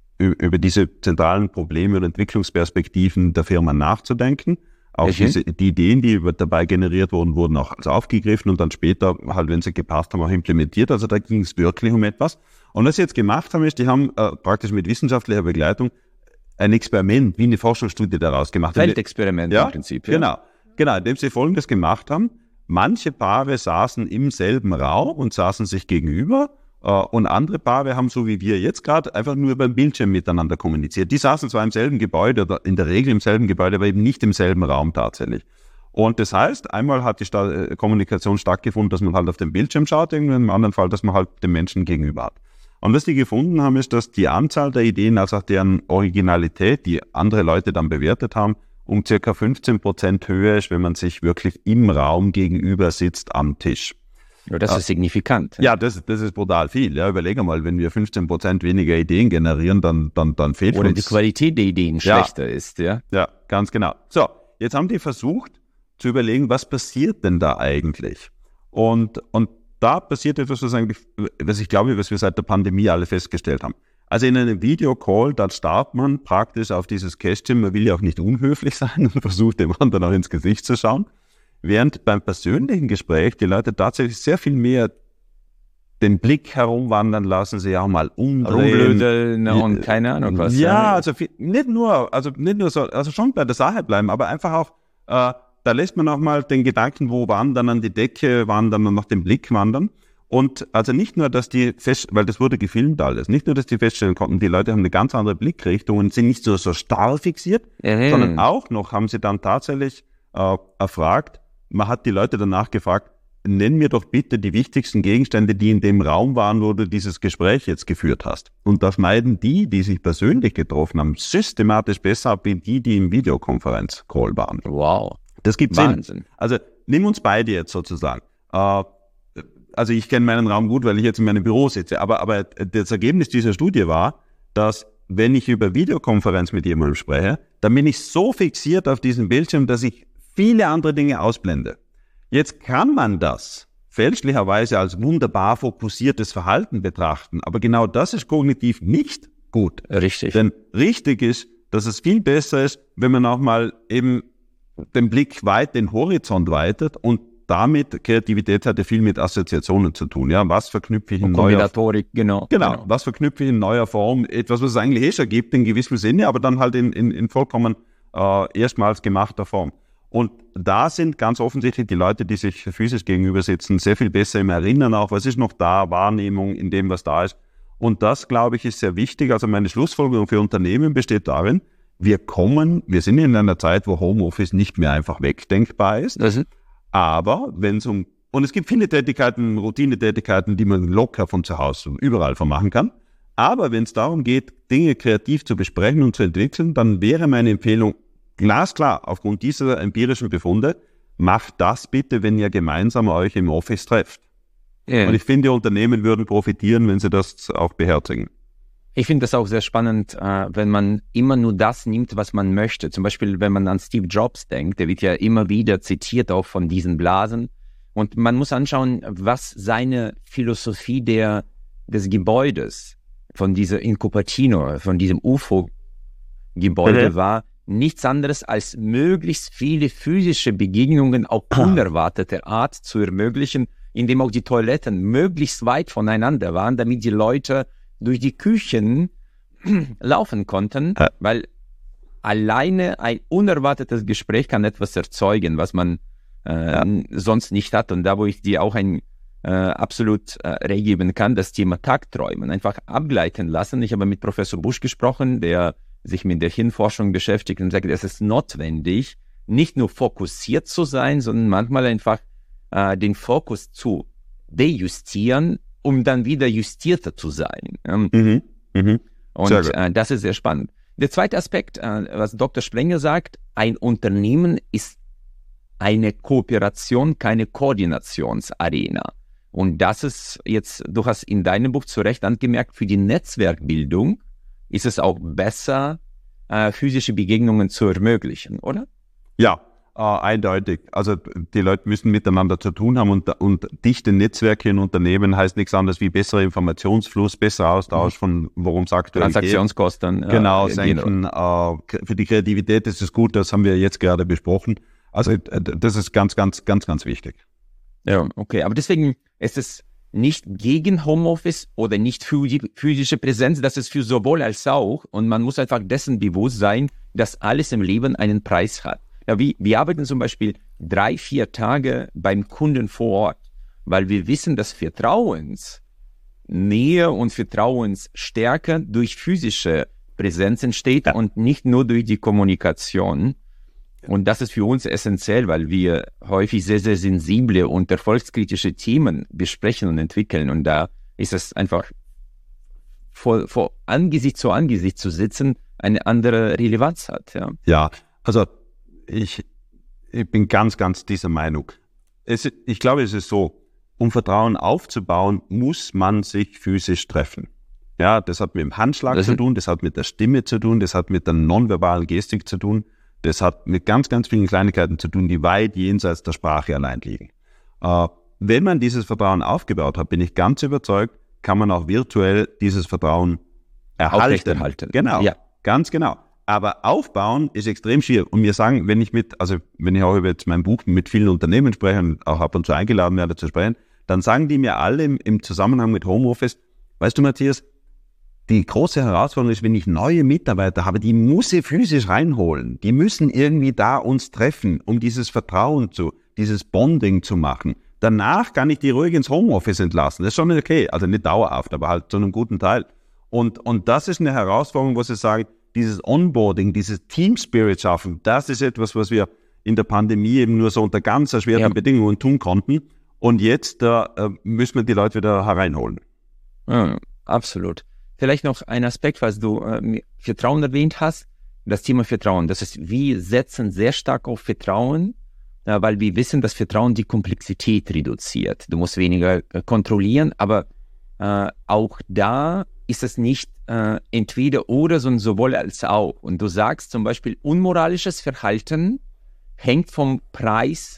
diese zentralen Probleme und Entwicklungsperspektiven der Firma nachzudenken. Auch die Ideen, die dabei generiert wurden, wurden auch aufgegriffen und dann später, halt, wenn sie gepasst haben, auch implementiert. Also da ging es wirklich um etwas. Und was sie jetzt gemacht haben, ist, die haben praktisch mit wissenschaftlicher Begleitung ein Experiment, wie eine Forschungsstudie daraus gemacht. Feldexperiment im Prinzip. Ja. Genau, indem sie Folgendes gemacht haben. Manche Paare saßen im selben Raum und saßen sich gegenüber und andere Paare haben, so wie wir jetzt gerade, einfach nur über den Bildschirm miteinander kommuniziert. Die saßen zwar im selben Gebäude oder in der Regel im selben Gebäude, aber eben nicht im selben Raum tatsächlich. Und das heißt, einmal hat die Kommunikation stattgefunden, dass man halt auf den Bildschirm schaut, im anderen Fall, dass man halt den Menschen gegenüber hat. Und was die gefunden haben, ist, dass die Anzahl der Ideen, also auch deren Originalität, die andere Leute dann bewertet haben, um ca. 15% höher ist, wenn man sich wirklich im Raum gegenüber sitzt am Tisch. Ja, das ist signifikant. Ja, das ist brutal viel. Ja, überlege mal, wenn wir 15% weniger Ideen generieren, dann fehlt oder uns... die Qualität der Ideen schlechter ist, ja. Ja, ganz genau. So, jetzt haben die versucht zu überlegen, was passiert denn da eigentlich? Und da passiert etwas, was ich glaube, was wir seit der Pandemie alle festgestellt haben. Also in einem Videocall, da starrt man praktisch auf dieses Kästchen, man will ja auch nicht unhöflich sein und versucht dem anderen auch ins Gesicht zu schauen. Während beim persönlichen Gespräch die Leute tatsächlich sehr viel mehr den Blick herumwandern lassen, sie auch mal umdrehen. Rumblödeln und keine Ahnung was. Ja, also nicht nur so, also schon bei der Sache bleiben, aber einfach auch, da lässt man auch mal den Gedanken, wo wandern, an die Decke wandern und nach dem Blick wandern. Und also nicht nur, dass weil das wurde gefilmt alles, nicht nur, dass die feststellen konnten, die Leute haben eine ganz andere Blickrichtung und sind nicht so starr fixiert, sondern auch noch haben sie dann tatsächlich erfragt, man hat die Leute danach gefragt, nenn mir doch bitte die wichtigsten Gegenstände, die in dem Raum waren, wo du dieses Gespräch jetzt geführt hast. Und da schneiden die sich persönlich getroffen haben, systematisch besser ab, wie die im Videokonferenz-Call waren. Wow. Das gibt Sinn. Also nimm uns beide jetzt sozusagen. Also ich kenne meinen Raum gut, weil ich jetzt in meinem Büro sitze, aber das Ergebnis dieser Studie war, dass wenn ich über Videokonferenz mit jemandem spreche, dann bin ich so fixiert auf diesen Bildschirm, dass ich viele andere Dinge ausblende. Jetzt kann man das fälschlicherweise als wunderbar fokussiertes Verhalten betrachten, aber genau das ist kognitiv nicht gut. Richtig. Denn richtig ist, dass es viel besser ist, wenn man auch mal eben den Blick den Horizont weitet und damit, Kreativität hat ja viel mit Assoziationen zu tun. Ja, was verknüpfe ich in Kombinatorik, genau. Was verknüpfe ich in neuer Form? Etwas, was es eigentlich schon gibt in gewissem Sinne, aber dann halt in vollkommen erstmals gemachter Form. Und da sind ganz offensichtlich die Leute, die sich physisch gegenüber sitzen, sehr viel besser im Erinnern auch, was ist noch da, Wahrnehmung in dem, was da ist. Und das, glaube ich, ist sehr wichtig. Also meine Schlussfolgerung für Unternehmen besteht darin, wir sind in einer Zeit, wo Homeoffice nicht mehr einfach wegdenkbar ist. Aber wenn es und es gibt viele Tätigkeiten, Routinetätigkeiten, die man locker von zu Hause überall vermachen kann. Aber wenn es darum geht, Dinge kreativ zu besprechen und zu entwickeln, dann wäre meine Empfehlung glasklar, aufgrund dieser empirischen Befunde, macht das bitte, wenn ihr gemeinsam euch im Office trefft. Und ich finde, Unternehmen würden profitieren, wenn sie das auch beherzigen. Ich finde das auch sehr spannend, wenn man immer nur das nimmt, was man möchte. Zum Beispiel, wenn man an Steve Jobs denkt, der wird ja immer wieder zitiert, auch von diesen Blasen. Und man muss anschauen, was seine Philosophie des Gebäudes, von dieser Incupertino, von diesem UFO-Gebäude war. Nichts anderes als möglichst viele physische Begegnungen auf unerwartete Art zu ermöglichen, indem auch die Toiletten möglichst weit voneinander waren, damit die Leute durch die Küchen laufen konnten, weil alleine ein unerwartetes Gespräch kann etwas erzeugen, was man sonst nicht hat. Und da, wo ich dir auch absolut recht geben kann, das Thema Tagträumen einfach abgleiten lassen. Ich habe mit Professor Busch gesprochen, der sich mit der Hirnforschung beschäftigt und sagt, es ist notwendig, nicht nur fokussiert zu sein, sondern manchmal einfach den Fokus zu dejustieren, um dann wieder justierter zu sein. Und das ist sehr spannend. Der zweite Aspekt, was Dr. Sprenger sagt, ein Unternehmen ist eine Kooperation, keine Koordinationsarena. Und das ist jetzt, du hast in deinem Buch zu Recht angemerkt, für die Netzwerkbildung ist es auch besser, physische Begegnungen zu ermöglichen, oder? Ja, eindeutig. Also die Leute müssen miteinander zu tun haben und dichte Netzwerke in Unternehmen heißt nichts anderes wie besserer Informationsfluss, besserer Austausch von, worum es aktuell geht. Transaktionskosten. Genau, senken. Für die Kreativität ist es gut, das haben wir jetzt gerade besprochen. Also das ist ganz, ganz, ganz, ganz wichtig. Ja, okay. Aber deswegen ist es nicht gegen Homeoffice oder nicht für die physische Präsenz, das ist für sowohl als auch. Und man muss einfach dessen bewusst sein, dass alles im Leben einen Preis hat. Ja, wir arbeiten zum Beispiel 3-4 Tage beim Kunden vor Ort, weil wir wissen, dass Vertrauensnähe und Vertrauensstärke durch physische Präsenz entsteht und nicht nur durch die Kommunikation. Und das ist für uns essentiell, weil wir häufig sehr, sehr sensible und erfolgskritische Themen besprechen und entwickeln. Und da ist es einfach vor Angesicht zu Angesicht zu sitzen, eine andere Relevanz hat. Ja, also ich bin ganz, ganz dieser Meinung. Ich glaube, es ist so, um Vertrauen aufzubauen, muss man sich physisch treffen. Ja, das hat mit dem Handschlag zu tun, das hat mit der Stimme zu tun, das hat mit der nonverbalen Gestik zu tun. Das hat mit ganz, ganz vielen Kleinigkeiten zu tun, die weit jenseits der Sprache allein liegen. Wenn man dieses Vertrauen aufgebaut hat, bin ich ganz überzeugt, kann man auch virtuell dieses Vertrauen erhalten. Genau, ja. Ganz genau. Aber aufbauen ist extrem schwierig. Und mir sagen, wenn ich auch über jetzt mein Buch mit vielen Unternehmen spreche und auch ab und zu eingeladen werde zu sprechen, dann sagen die mir alle im Zusammenhang mit Homeoffice, weißt du, Matthias, die große Herausforderung ist, wenn ich neue Mitarbeiter habe, die muss ich physisch reinholen. Die müssen irgendwie da uns treffen, um dieses Vertrauen dieses Bonding zu machen. Danach kann ich die ruhig ins Homeoffice entlassen. Das ist schon okay. Also nicht dauerhaft, aber halt zu einem guten Teil. Und das ist eine Herausforderung, wo sie sagen, dieses Onboarding, dieses Team Spirit schaffen, das ist etwas, was wir in der Pandemie eben nur so unter ganz erschwerten Bedingungen tun konnten. Und jetzt müssen wir die Leute wieder hereinholen. Ja, absolut. Vielleicht noch ein Aspekt, was du Vertrauen erwähnt hast, das Thema Vertrauen. Das ist, wir setzen sehr stark auf Vertrauen, weil wir wissen, dass Vertrauen die Komplexität reduziert. Du musst weniger kontrollieren, aber auch da ist es nicht entweder oder, sondern sowohl als auch. Und du sagst zum Beispiel, unmoralisches Verhalten hängt vom Preis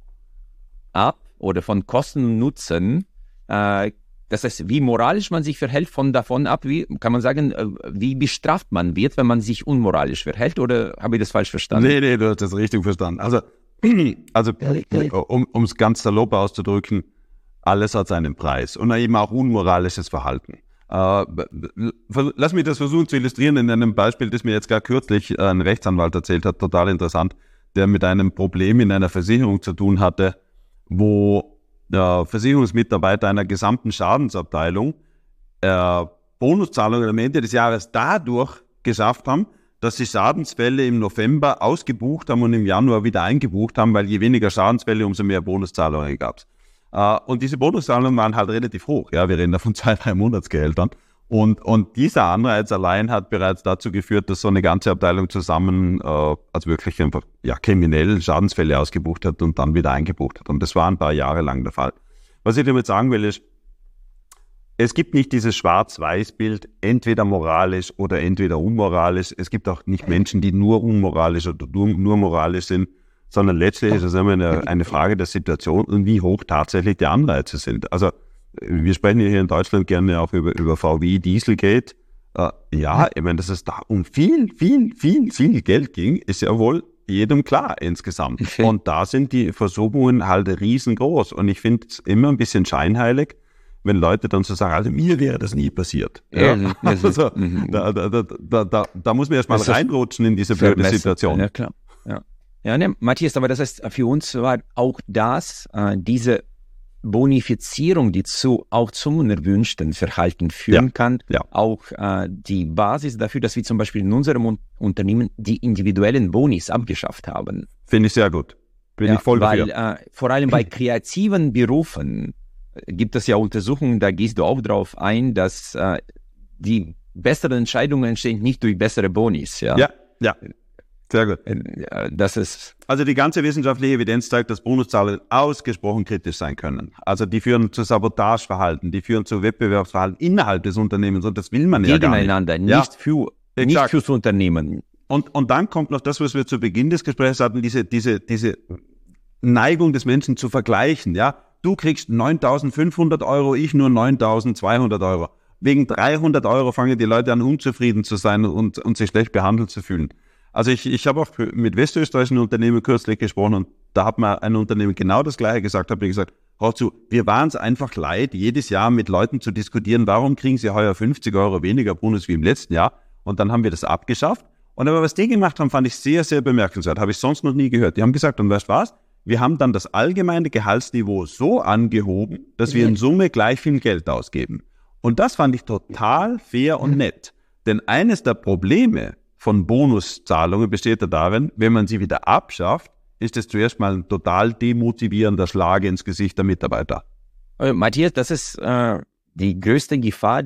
ab oder von Kosten und Nutzen. Das heißt, wie moralisch man sich verhält, davon ab, kann man sagen, wie bestraft man wird, wenn man sich unmoralisch verhält, oder habe ich das falsch verstanden? Nee, du hast das richtig verstanden. Also um es ganz salopp auszudrücken, alles hat seinen Preis und eben auch unmoralisches Verhalten. Lass mich das versuchen zu illustrieren in einem Beispiel, das mir jetzt gar kürzlich ein Rechtsanwalt erzählt hat, total interessant, der mit einem Problem in einer Versicherung zu tun hatte, wo der Versicherungsmitarbeiter einer gesamten Schadensabteilung Bonuszahlungen am Ende des Jahres dadurch geschafft haben, dass sie Schadensfälle im November ausgebucht haben und im Januar wieder eingebucht haben, weil je weniger Schadensfälle, umso mehr Bonuszahlungen gab es. Und diese Bonuszahlungen waren halt relativ hoch. Ja, wir reden da von 2-3 Monatsgehältern. Und dieser Anreiz allein hat bereits dazu geführt, dass so eine ganze Abteilung zusammen als wirklich einfach kriminell Schadensfälle ausgebucht hat und dann wieder eingebucht hat. Und das war ein paar Jahre lang der Fall. Was ich damit sagen will, ist, es gibt nicht dieses Schwarz-Weiß-Bild, entweder moralisch oder entweder unmoralisch. Es gibt auch nicht Menschen, die nur unmoralisch oder nur moralisch sind, sondern letztlich ist es immer eine Frage der Situation und wie hoch tatsächlich die Anreize sind. Also wir sprechen hier in Deutschland gerne auch über VW Dieselgate. Ich meine, dass es da um viel Geld ging, ist ja wohl jedem klar insgesamt. Okay. Und da sind die Versuchungen halt riesengroß. Und ich finde es immer ein bisschen scheinheilig, wenn Leute dann so sagen, also mir wäre das nie passiert. Ja, also, da muss man erst mal reinrutschen in diese blöde Situation. Ja, klar. Ja, Matthias, aber das heißt, für uns war auch diese Bonifizierung, die auch zum unerwünschten Verhalten führen kann, auch die Basis dafür, dass wir zum Beispiel in unserem Unternehmen die individuellen Bonis abgeschafft haben. Finde ich sehr gut. Bin ich voll dafür. Weil vor allem bei kreativen Berufen gibt es ja Untersuchungen, da gehst du auch drauf ein, dass die besseren Entscheidungen entstehen nicht durch bessere Bonis. Ja. Sehr gut. Das ist also die ganze wissenschaftliche Evidenz zeigt, dass Bonuszahlungen ausgesprochen kritisch sein können. Also die führen zu Sabotageverhalten, die führen zu Wettbewerbsverhalten innerhalb des Unternehmens und das will man ja gar nicht. Gegeneinander, nicht fürs Unternehmen. Und dann kommt noch das, was wir zu Beginn des Gesprächs hatten, diese Neigung des Menschen zu vergleichen. Ja, du kriegst 9.500 Euro, ich nur 9.200 Euro. Wegen 300 Euro fangen die Leute an, unzufrieden zu sein und sich schlecht behandelt zu fühlen. Also ich habe auch mit westösterreichischen Unternehmen kürzlich gesprochen und da hat mir ein Unternehmen genau das Gleiche gesagt. Habe ich gesagt, hör zu, wir waren es einfach leid, jedes Jahr mit Leuten zu diskutieren, warum kriegen sie heuer 50 Euro weniger Bonus wie im letzten Jahr? Und dann haben wir das abgeschafft. Und aber was die gemacht haben, fand ich sehr, sehr bemerkenswert. Habe ich sonst noch nie gehört. Die haben gesagt, und weißt du was? Wir haben dann das allgemeine Gehaltsniveau so angehoben, dass wir in Summe gleich viel Geld ausgeben. Und das fand ich total fair und nett. Denn eines der Probleme von Bonuszahlungen besteht ja darin, wenn man sie wieder abschafft, ist es zuerst mal ein total demotivierender Schlag ins Gesicht der Mitarbeiter. Matthias, das ist die größte Gefahr.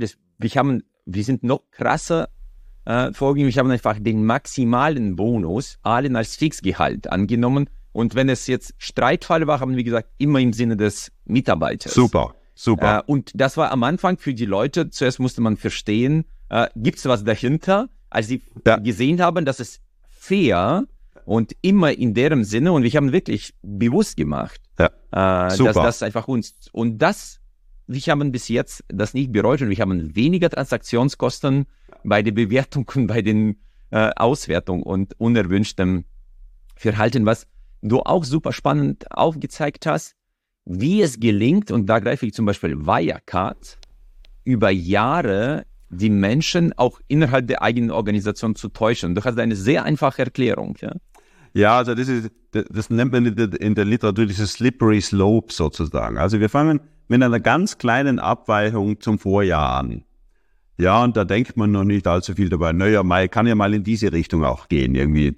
Wir sind noch krasser vorgegangen. Wir haben einfach den maximalen Bonus allen als Fixgehalt angenommen. Und wenn es jetzt Streitfall war, haben wir gesagt, immer im Sinne des Mitarbeiters. Super. Und das war am Anfang für die Leute, zuerst musste man verstehen, gibt es was dahinter? Als sie gesehen haben, dass es fair und immer in deren Sinne, und wir haben wirklich bewusst gemacht, dass das einfach uns, und das, wir haben bis jetzt das nicht bereut und wir haben weniger Transaktionskosten bei der Bewertung und bei den Auswertung und unerwünschtem Verhalten, was du auch super spannend aufgezeigt hast, wie es gelingt, und da greife ich zum Beispiel Wirecard, über Jahre die Menschen auch innerhalb der eigenen Organisation zu täuschen. Du hast eine sehr einfache Erklärung. Ja, also das nennt man in der Literatur dieses Slippery Slope sozusagen. Also wir fangen mit einer ganz kleinen Abweichung zum Vorjahr an. Ja, und da denkt man noch nicht allzu viel dabei. Naja, kann ja mal in diese Richtung auch gehen, irgendwie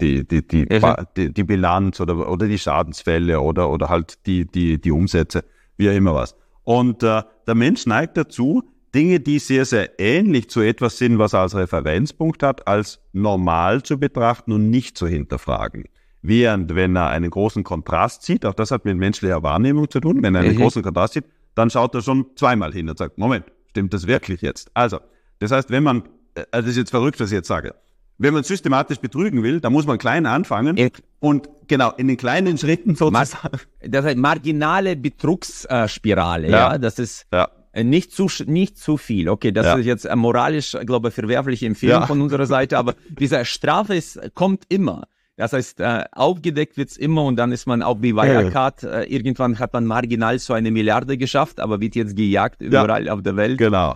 die Bilanz oder die Schadensfälle oder halt die Umsätze, wie auch immer was. Und der Mensch neigt dazu, Dinge, die sehr, sehr ähnlich zu etwas sind, was er als Referenzpunkt hat, als normal zu betrachten und nicht zu hinterfragen. Während, wenn er einen großen Kontrast sieht, auch das hat mit menschlicher Wahrnehmung zu tun, wenn er einen großen Kontrast sieht, dann schaut er schon zweimal hin und sagt, Moment, stimmt das wirklich jetzt? Also, das heißt, das ist jetzt verrückt, was ich jetzt sage, wenn man systematisch betrügen will, dann muss man klein anfangen und genau, in den kleinen Schritten sozusagen. Das heißt, marginale Betrugsspirale, das ist... Nicht zu viel. Okay, das ist jetzt moralisch, glaube ich, verwerfliche Empfehlung von unserer Seite, aber diese Strafe kommt immer. Das heißt, aufgedeckt wird's immer und dann ist man auch wie Wirecard. Irgendwann hat man marginal so 1 Milliarde geschafft, aber wird jetzt gejagt überall auf der Welt. Genau.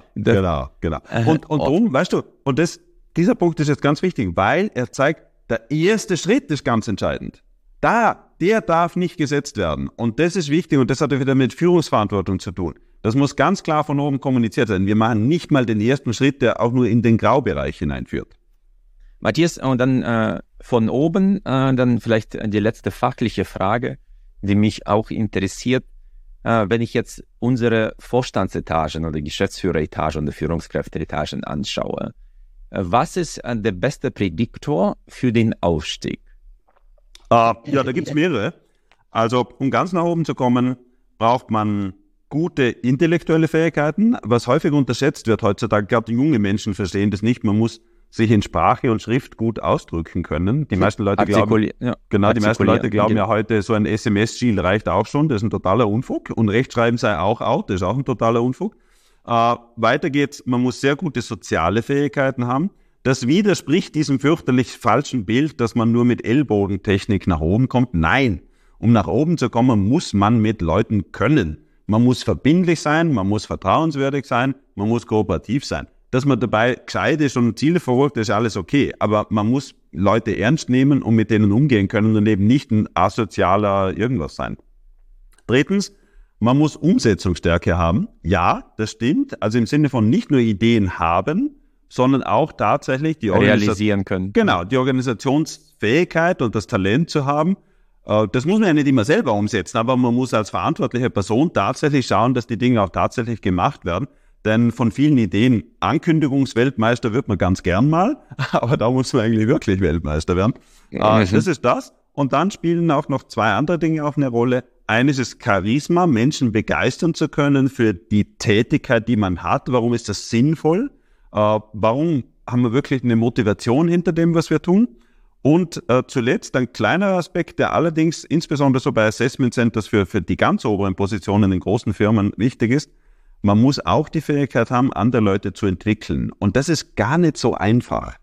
Und darum, weißt du, und dieser Punkt ist jetzt ganz wichtig, weil er zeigt, der erste Schritt ist ganz entscheidend. Der darf nicht gesetzt werden. Und das ist wichtig und das hat wieder mit Führungsverantwortung zu tun. Das muss ganz klar von oben kommuniziert sein. Wir machen nicht mal den ersten Schritt, der auch nur in den Graubereich hineinführt. Matthias, und dann von oben, dann vielleicht die letzte fachliche Frage, die mich auch interessiert. Wenn ich jetzt unsere Vorstandsetagen oder Geschäftsführeretagen oder Führungskräfteetagen anschaue, was ist der beste Prädiktor für den Aufstieg? Da gibt es mehrere. Also, um ganz nach oben zu kommen, braucht man gute intellektuelle Fähigkeiten. Was häufig unterschätzt wird heutzutage, gerade junge Menschen verstehen das nicht, man muss sich in Sprache und Schrift gut ausdrücken können. Die meisten Leute glauben ja heute, so ein SMS-Ziel reicht auch schon, das ist ein totaler Unfug. Und Rechtschreiben sei auch out, das ist auch ein totaler Unfug. Weiter geht's, man muss sehr gute soziale Fähigkeiten haben. Das widerspricht diesem fürchterlich falschen Bild, dass man nur mit Ellbogentechnik nach oben kommt. Nein, um nach oben zu kommen, muss man mit Leuten können. Man muss verbindlich sein, man muss vertrauenswürdig sein, man muss kooperativ sein. Dass man dabei gescheit ist und Ziele verfolgt, ist alles okay. Aber man muss Leute ernst nehmen und mit denen umgehen können und eben nicht ein asozialer irgendwas sein. Drittens, Man muss Umsetzungsstärke haben. Ja, das stimmt. Also im Sinne von nicht nur Ideen haben, sondern auch tatsächlich die realisieren können. Genau, die Organisationsfähigkeit und das Talent zu haben. Das muss man ja nicht immer selber umsetzen, aber man muss als verantwortliche Person tatsächlich schauen, dass die Dinge auch tatsächlich gemacht werden. Denn von vielen Ideen, Ankündigungsweltmeister wird man ganz gern mal, aber da muss man eigentlich wirklich Weltmeister werden. Das ist das. Und dann spielen auch noch zwei andere Dinge auch eine Rolle. Eines ist Charisma, Menschen begeistern zu können für die Tätigkeit, die man hat. Warum ist das sinnvoll? Warum haben wir wirklich eine Motivation hinter dem, was wir tun? Und zuletzt ein kleiner Aspekt, der allerdings insbesondere so bei Assessment Centers für die ganz oberen Positionen in großen Firmen wichtig ist. Man muss auch die Fähigkeit haben, andere Leute zu entwickeln. Und das ist gar nicht so einfach.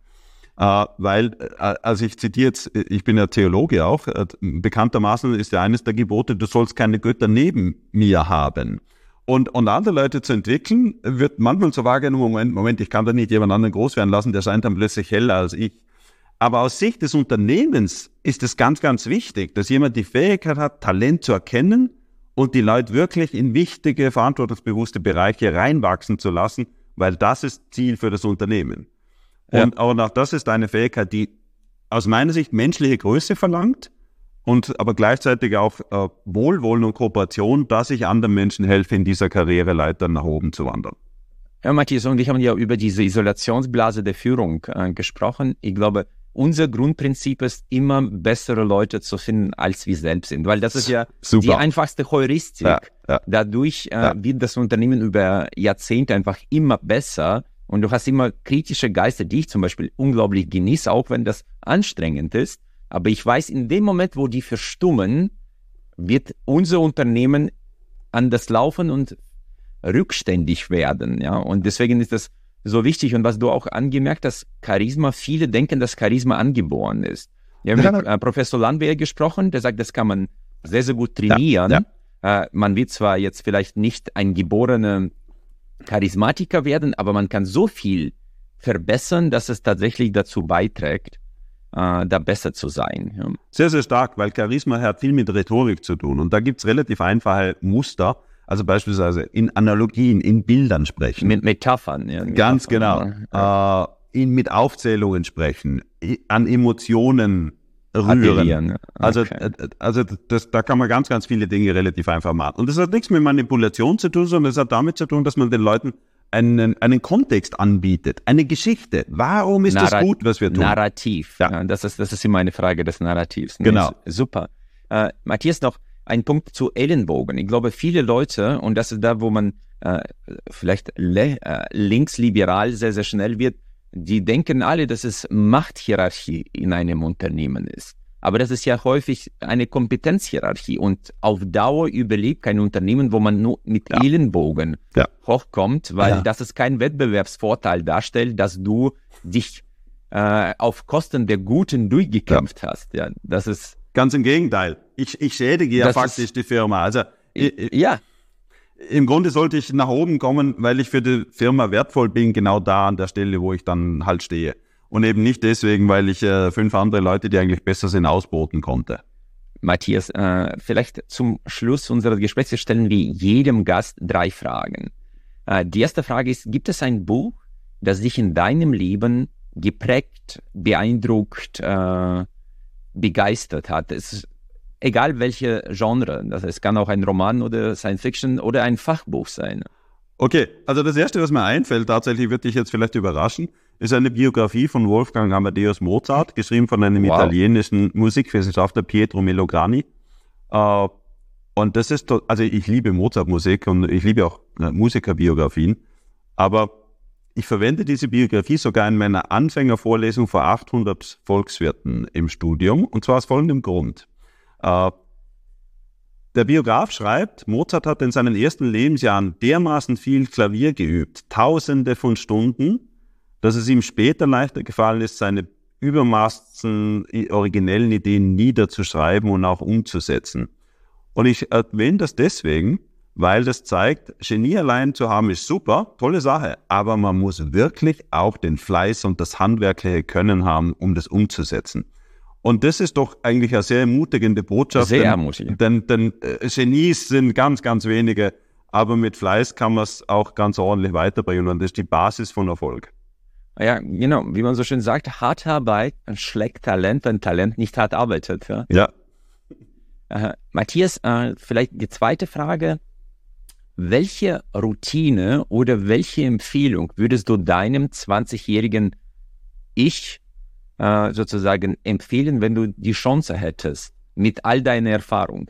Weil, also ich zitiere jetzt, ich bin ja Theologe auch, bekanntermaßen ist ja eines der Gebote, du sollst keine Götter neben mir haben. Und andere Leute zu entwickeln, wird manchmal so wahrgenommen, Moment, ich kann da nicht jemand anderen groß werden lassen, der scheint dann plötzlich heller als ich. Aber aus Sicht des Unternehmens ist es ganz, ganz wichtig, dass jemand die Fähigkeit hat, Talent zu erkennen und die Leute wirklich in wichtige, verantwortungsbewusste Bereiche reinwachsen zu lassen, weil das ist Ziel für das Unternehmen. Und auch das ist eine Fähigkeit, die aus meiner Sicht menschliche Größe verlangt und aber gleichzeitig auch Wohlwollen und Kooperation, dass ich anderen Menschen helfe, in dieser Karriereleiter nach oben zu wandern. Ja, Matthias und ich haben ja über diese Isolationsblase der Führung gesprochen. Ich glaube, unser Grundprinzip ist, immer bessere Leute zu finden, als wir selbst sind. Weil das ist ja Super. Die einfachste Heuristik. Ja. Dadurch wird das Unternehmen über Jahrzehnte einfach immer besser. Und du hast immer kritische Geister, die ich zum Beispiel unglaublich genieße, auch wenn das anstrengend ist. Aber ich weiß, in dem Moment, wo die verstummen, wird unser Unternehmen anders laufen und rückständig werden. Ja? Und deswegen ist das so wichtig. Und was du auch angemerkt hast, Charisma, viele denken, dass Charisma angeboren ist. Wir haben mit Professor Landwehr gesprochen, der sagt, das kann man sehr, sehr gut trainieren. Ja. Man wird zwar jetzt vielleicht nicht ein geborener Charismatiker werden, aber man kann so viel verbessern, dass es tatsächlich dazu beiträgt, da besser zu sein. Ja. Sehr, sehr stark, weil Charisma hat viel mit Rhetorik zu tun. Und da gibt es relativ einfache Muster, also beispielsweise in Analogien, in Bildern sprechen. Mit Metaphern. Ja, Ganz genau. Ja. Mit Aufzählungen sprechen, an Emotionen rühren. Okay. Also da kann man ganz, ganz viele Dinge relativ einfach machen. Und das hat nichts mit Manipulation zu tun, sondern es hat damit zu tun, dass man den Leuten einen Kontext anbietet, eine Geschichte. Warum ist das gut, was wir tun? Narrativ. Ja. Das ist immer eine Frage des Narrativs. Genau. Super. Matthias, noch ein Punkt zu Ellenbogen. Ich glaube, viele Leute, und das ist da, wo man vielleicht linksliberal sehr, sehr schnell wird, die denken alle, dass es Machthierarchie in einem Unternehmen ist. Aber das ist ja häufig eine Kompetenzhierarchie und auf Dauer überlebt kein Unternehmen, wo man nur mit Ellenbogen hochkommt, weil das ist kein Wettbewerbsvorteil darstellt, dass du dich auf Kosten der Guten durchgekämpft hast. Ja, das ist ganz im Gegenteil. Ich schädige ja faktisch die Firma. Also im Grunde sollte ich nach oben kommen, weil ich für die Firma wertvoll bin, genau da an der Stelle, wo ich dann halt stehe. Und eben nicht deswegen, weil ich 5 andere Leute, die eigentlich besser sind, ausboten konnte. Matthias, vielleicht zum Schluss unseres Gesprächs stellen wir jedem Gast 3 Fragen. Die erste Frage ist, gibt es ein Buch, das dich in deinem Leben geprägt, beeindruckt, begeistert hat? Es ist egal welche Genre, es kann auch ein Roman oder Science Fiction oder ein Fachbuch sein. Okay, also das Erste, was mir einfällt, tatsächlich wird dich jetzt vielleicht überraschen, ist eine Biografie von Wolfgang Amadeus Mozart, geschrieben von einem italienischen Musikwissenschaftler, Pietro Melograni. Und das ist, also ich liebe Mozart-Musik und ich liebe auch Musikerbiografien, aber ich verwende diese Biografie sogar in meiner Anfängervorlesung vor 800 Volkswirten im Studium, und zwar aus folgendem Grund. Der Biograf schreibt, Mozart hat in seinen ersten Lebensjahren dermaßen viel Klavier geübt, Tausende von Stunden, dass es ihm später leichter gefallen ist, seine übermaßen originellen Ideen niederzuschreiben und auch umzusetzen. Und ich erwähne das deswegen, weil das zeigt, Genie allein zu haben ist super, tolle Sache, aber man muss wirklich auch den Fleiß und das handwerkliche Können haben, um das umzusetzen. Und das ist doch eigentlich eine sehr ermutigende Botschaft. Sehr ermutigend. Denn Genies sind ganz, ganz wenige, aber mit Fleiß kann man es auch ganz ordentlich weiterbringen und das ist die Basis von Erfolg. Ja, genau. Wie man so schön sagt, harte Arbeit schlägt Talent, wenn Talent nicht hart arbeitet. Ja. Ja. Matthias, vielleicht die zweite Frage. Welche Routine oder welche Empfehlung würdest du deinem 20-jährigen Ich sozusagen empfehlen, wenn du die Chance hättest, mit all deiner Erfahrung?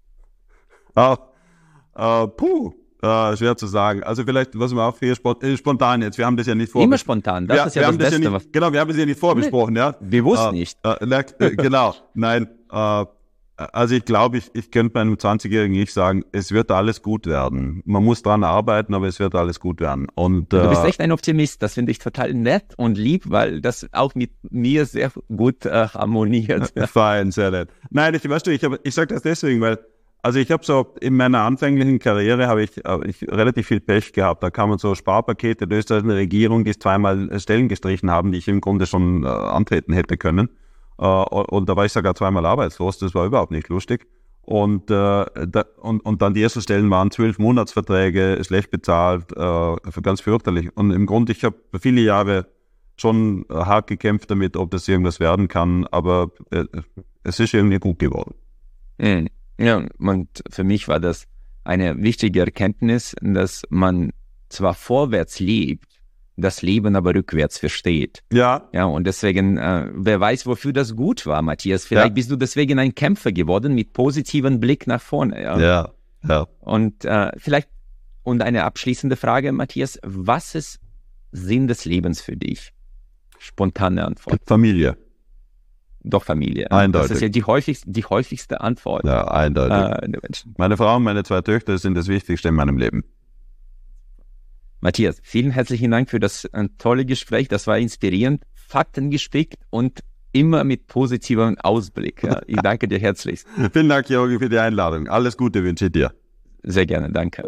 Schwer zu sagen. Also vielleicht, was wir auch hier spontan jetzt, wir haben das ja nicht vorbesprochen. Immer spontan, das ist ja das Beste. Genau, wir haben das ja nicht vorbesprochen, ja. Bewusst nicht. Genau, nein. Also ich glaube, ich könnte meinem 20-jährigen Ich sagen, es wird alles gut werden. Man muss dran arbeiten, aber es wird alles gut werden. Und du bist echt ein Optimist, das finde ich total nett und lieb, weil das auch mit mir sehr gut harmoniert. Fein, sehr nett. Nein, ich sage das deswegen, weil also ich habe so in meiner anfänglichen Karriere habe ich relativ viel Pech gehabt. Da kamen so Sparpakete der österreichischen Regierung, die 2-mal Stellen gestrichen haben, die ich im Grunde schon antreten hätte können. Und da war ich sogar 2-mal arbeitslos. Das war überhaupt nicht lustig. Und dann die ersten Stellen waren 12 Monatsverträge, schlecht bezahlt, ganz fürchterlich. Und im Grunde, ich habe viele Jahre schon hart gekämpft damit, ob das irgendwas werden kann, aber es ist irgendwie gut geworden. Ja, und für mich war das eine wichtige Erkenntnis, dass man zwar vorwärts lebt, das Leben aber rückwärts versteht. Ja. Ja, und deswegen, wer weiß, wofür das gut war, Matthias. Vielleicht bist du deswegen ein Kämpfer geworden mit positivem Blick nach vorne. Ja. Und vielleicht, und eine abschließende Frage, Matthias, was ist Sinn des Lebens für dich? Spontane Antwort. Familie. Doch Familie. Eindeutig. Das ist ja die häufigste Antwort. Ja, eindeutig. Meine Frau und meine 2 Töchter sind das Wichtigste in meinem Leben. Matthias, vielen herzlichen Dank für das tolle Gespräch. Das war inspirierend, faktengespickt und immer mit positivem Ausblick. Ja, ich danke dir herzlichst. Vielen Dank, Georgi, für die Einladung. Alles Gute wünsche ich dir. Sehr gerne, danke.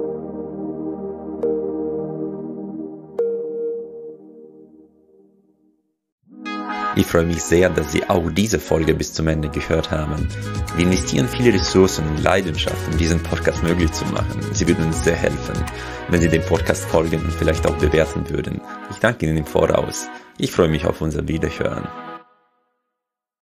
Ich freue mich sehr, dass Sie auch diese Folge bis zum Ende gehört haben. Wir investieren viele Ressourcen und Leidenschaft, um diesen Podcast möglich zu machen. Sie würden uns sehr helfen, wenn Sie dem Podcast folgen und vielleicht auch bewerten würden. Ich danke Ihnen im Voraus. Ich freue mich auf unser Wiederhören.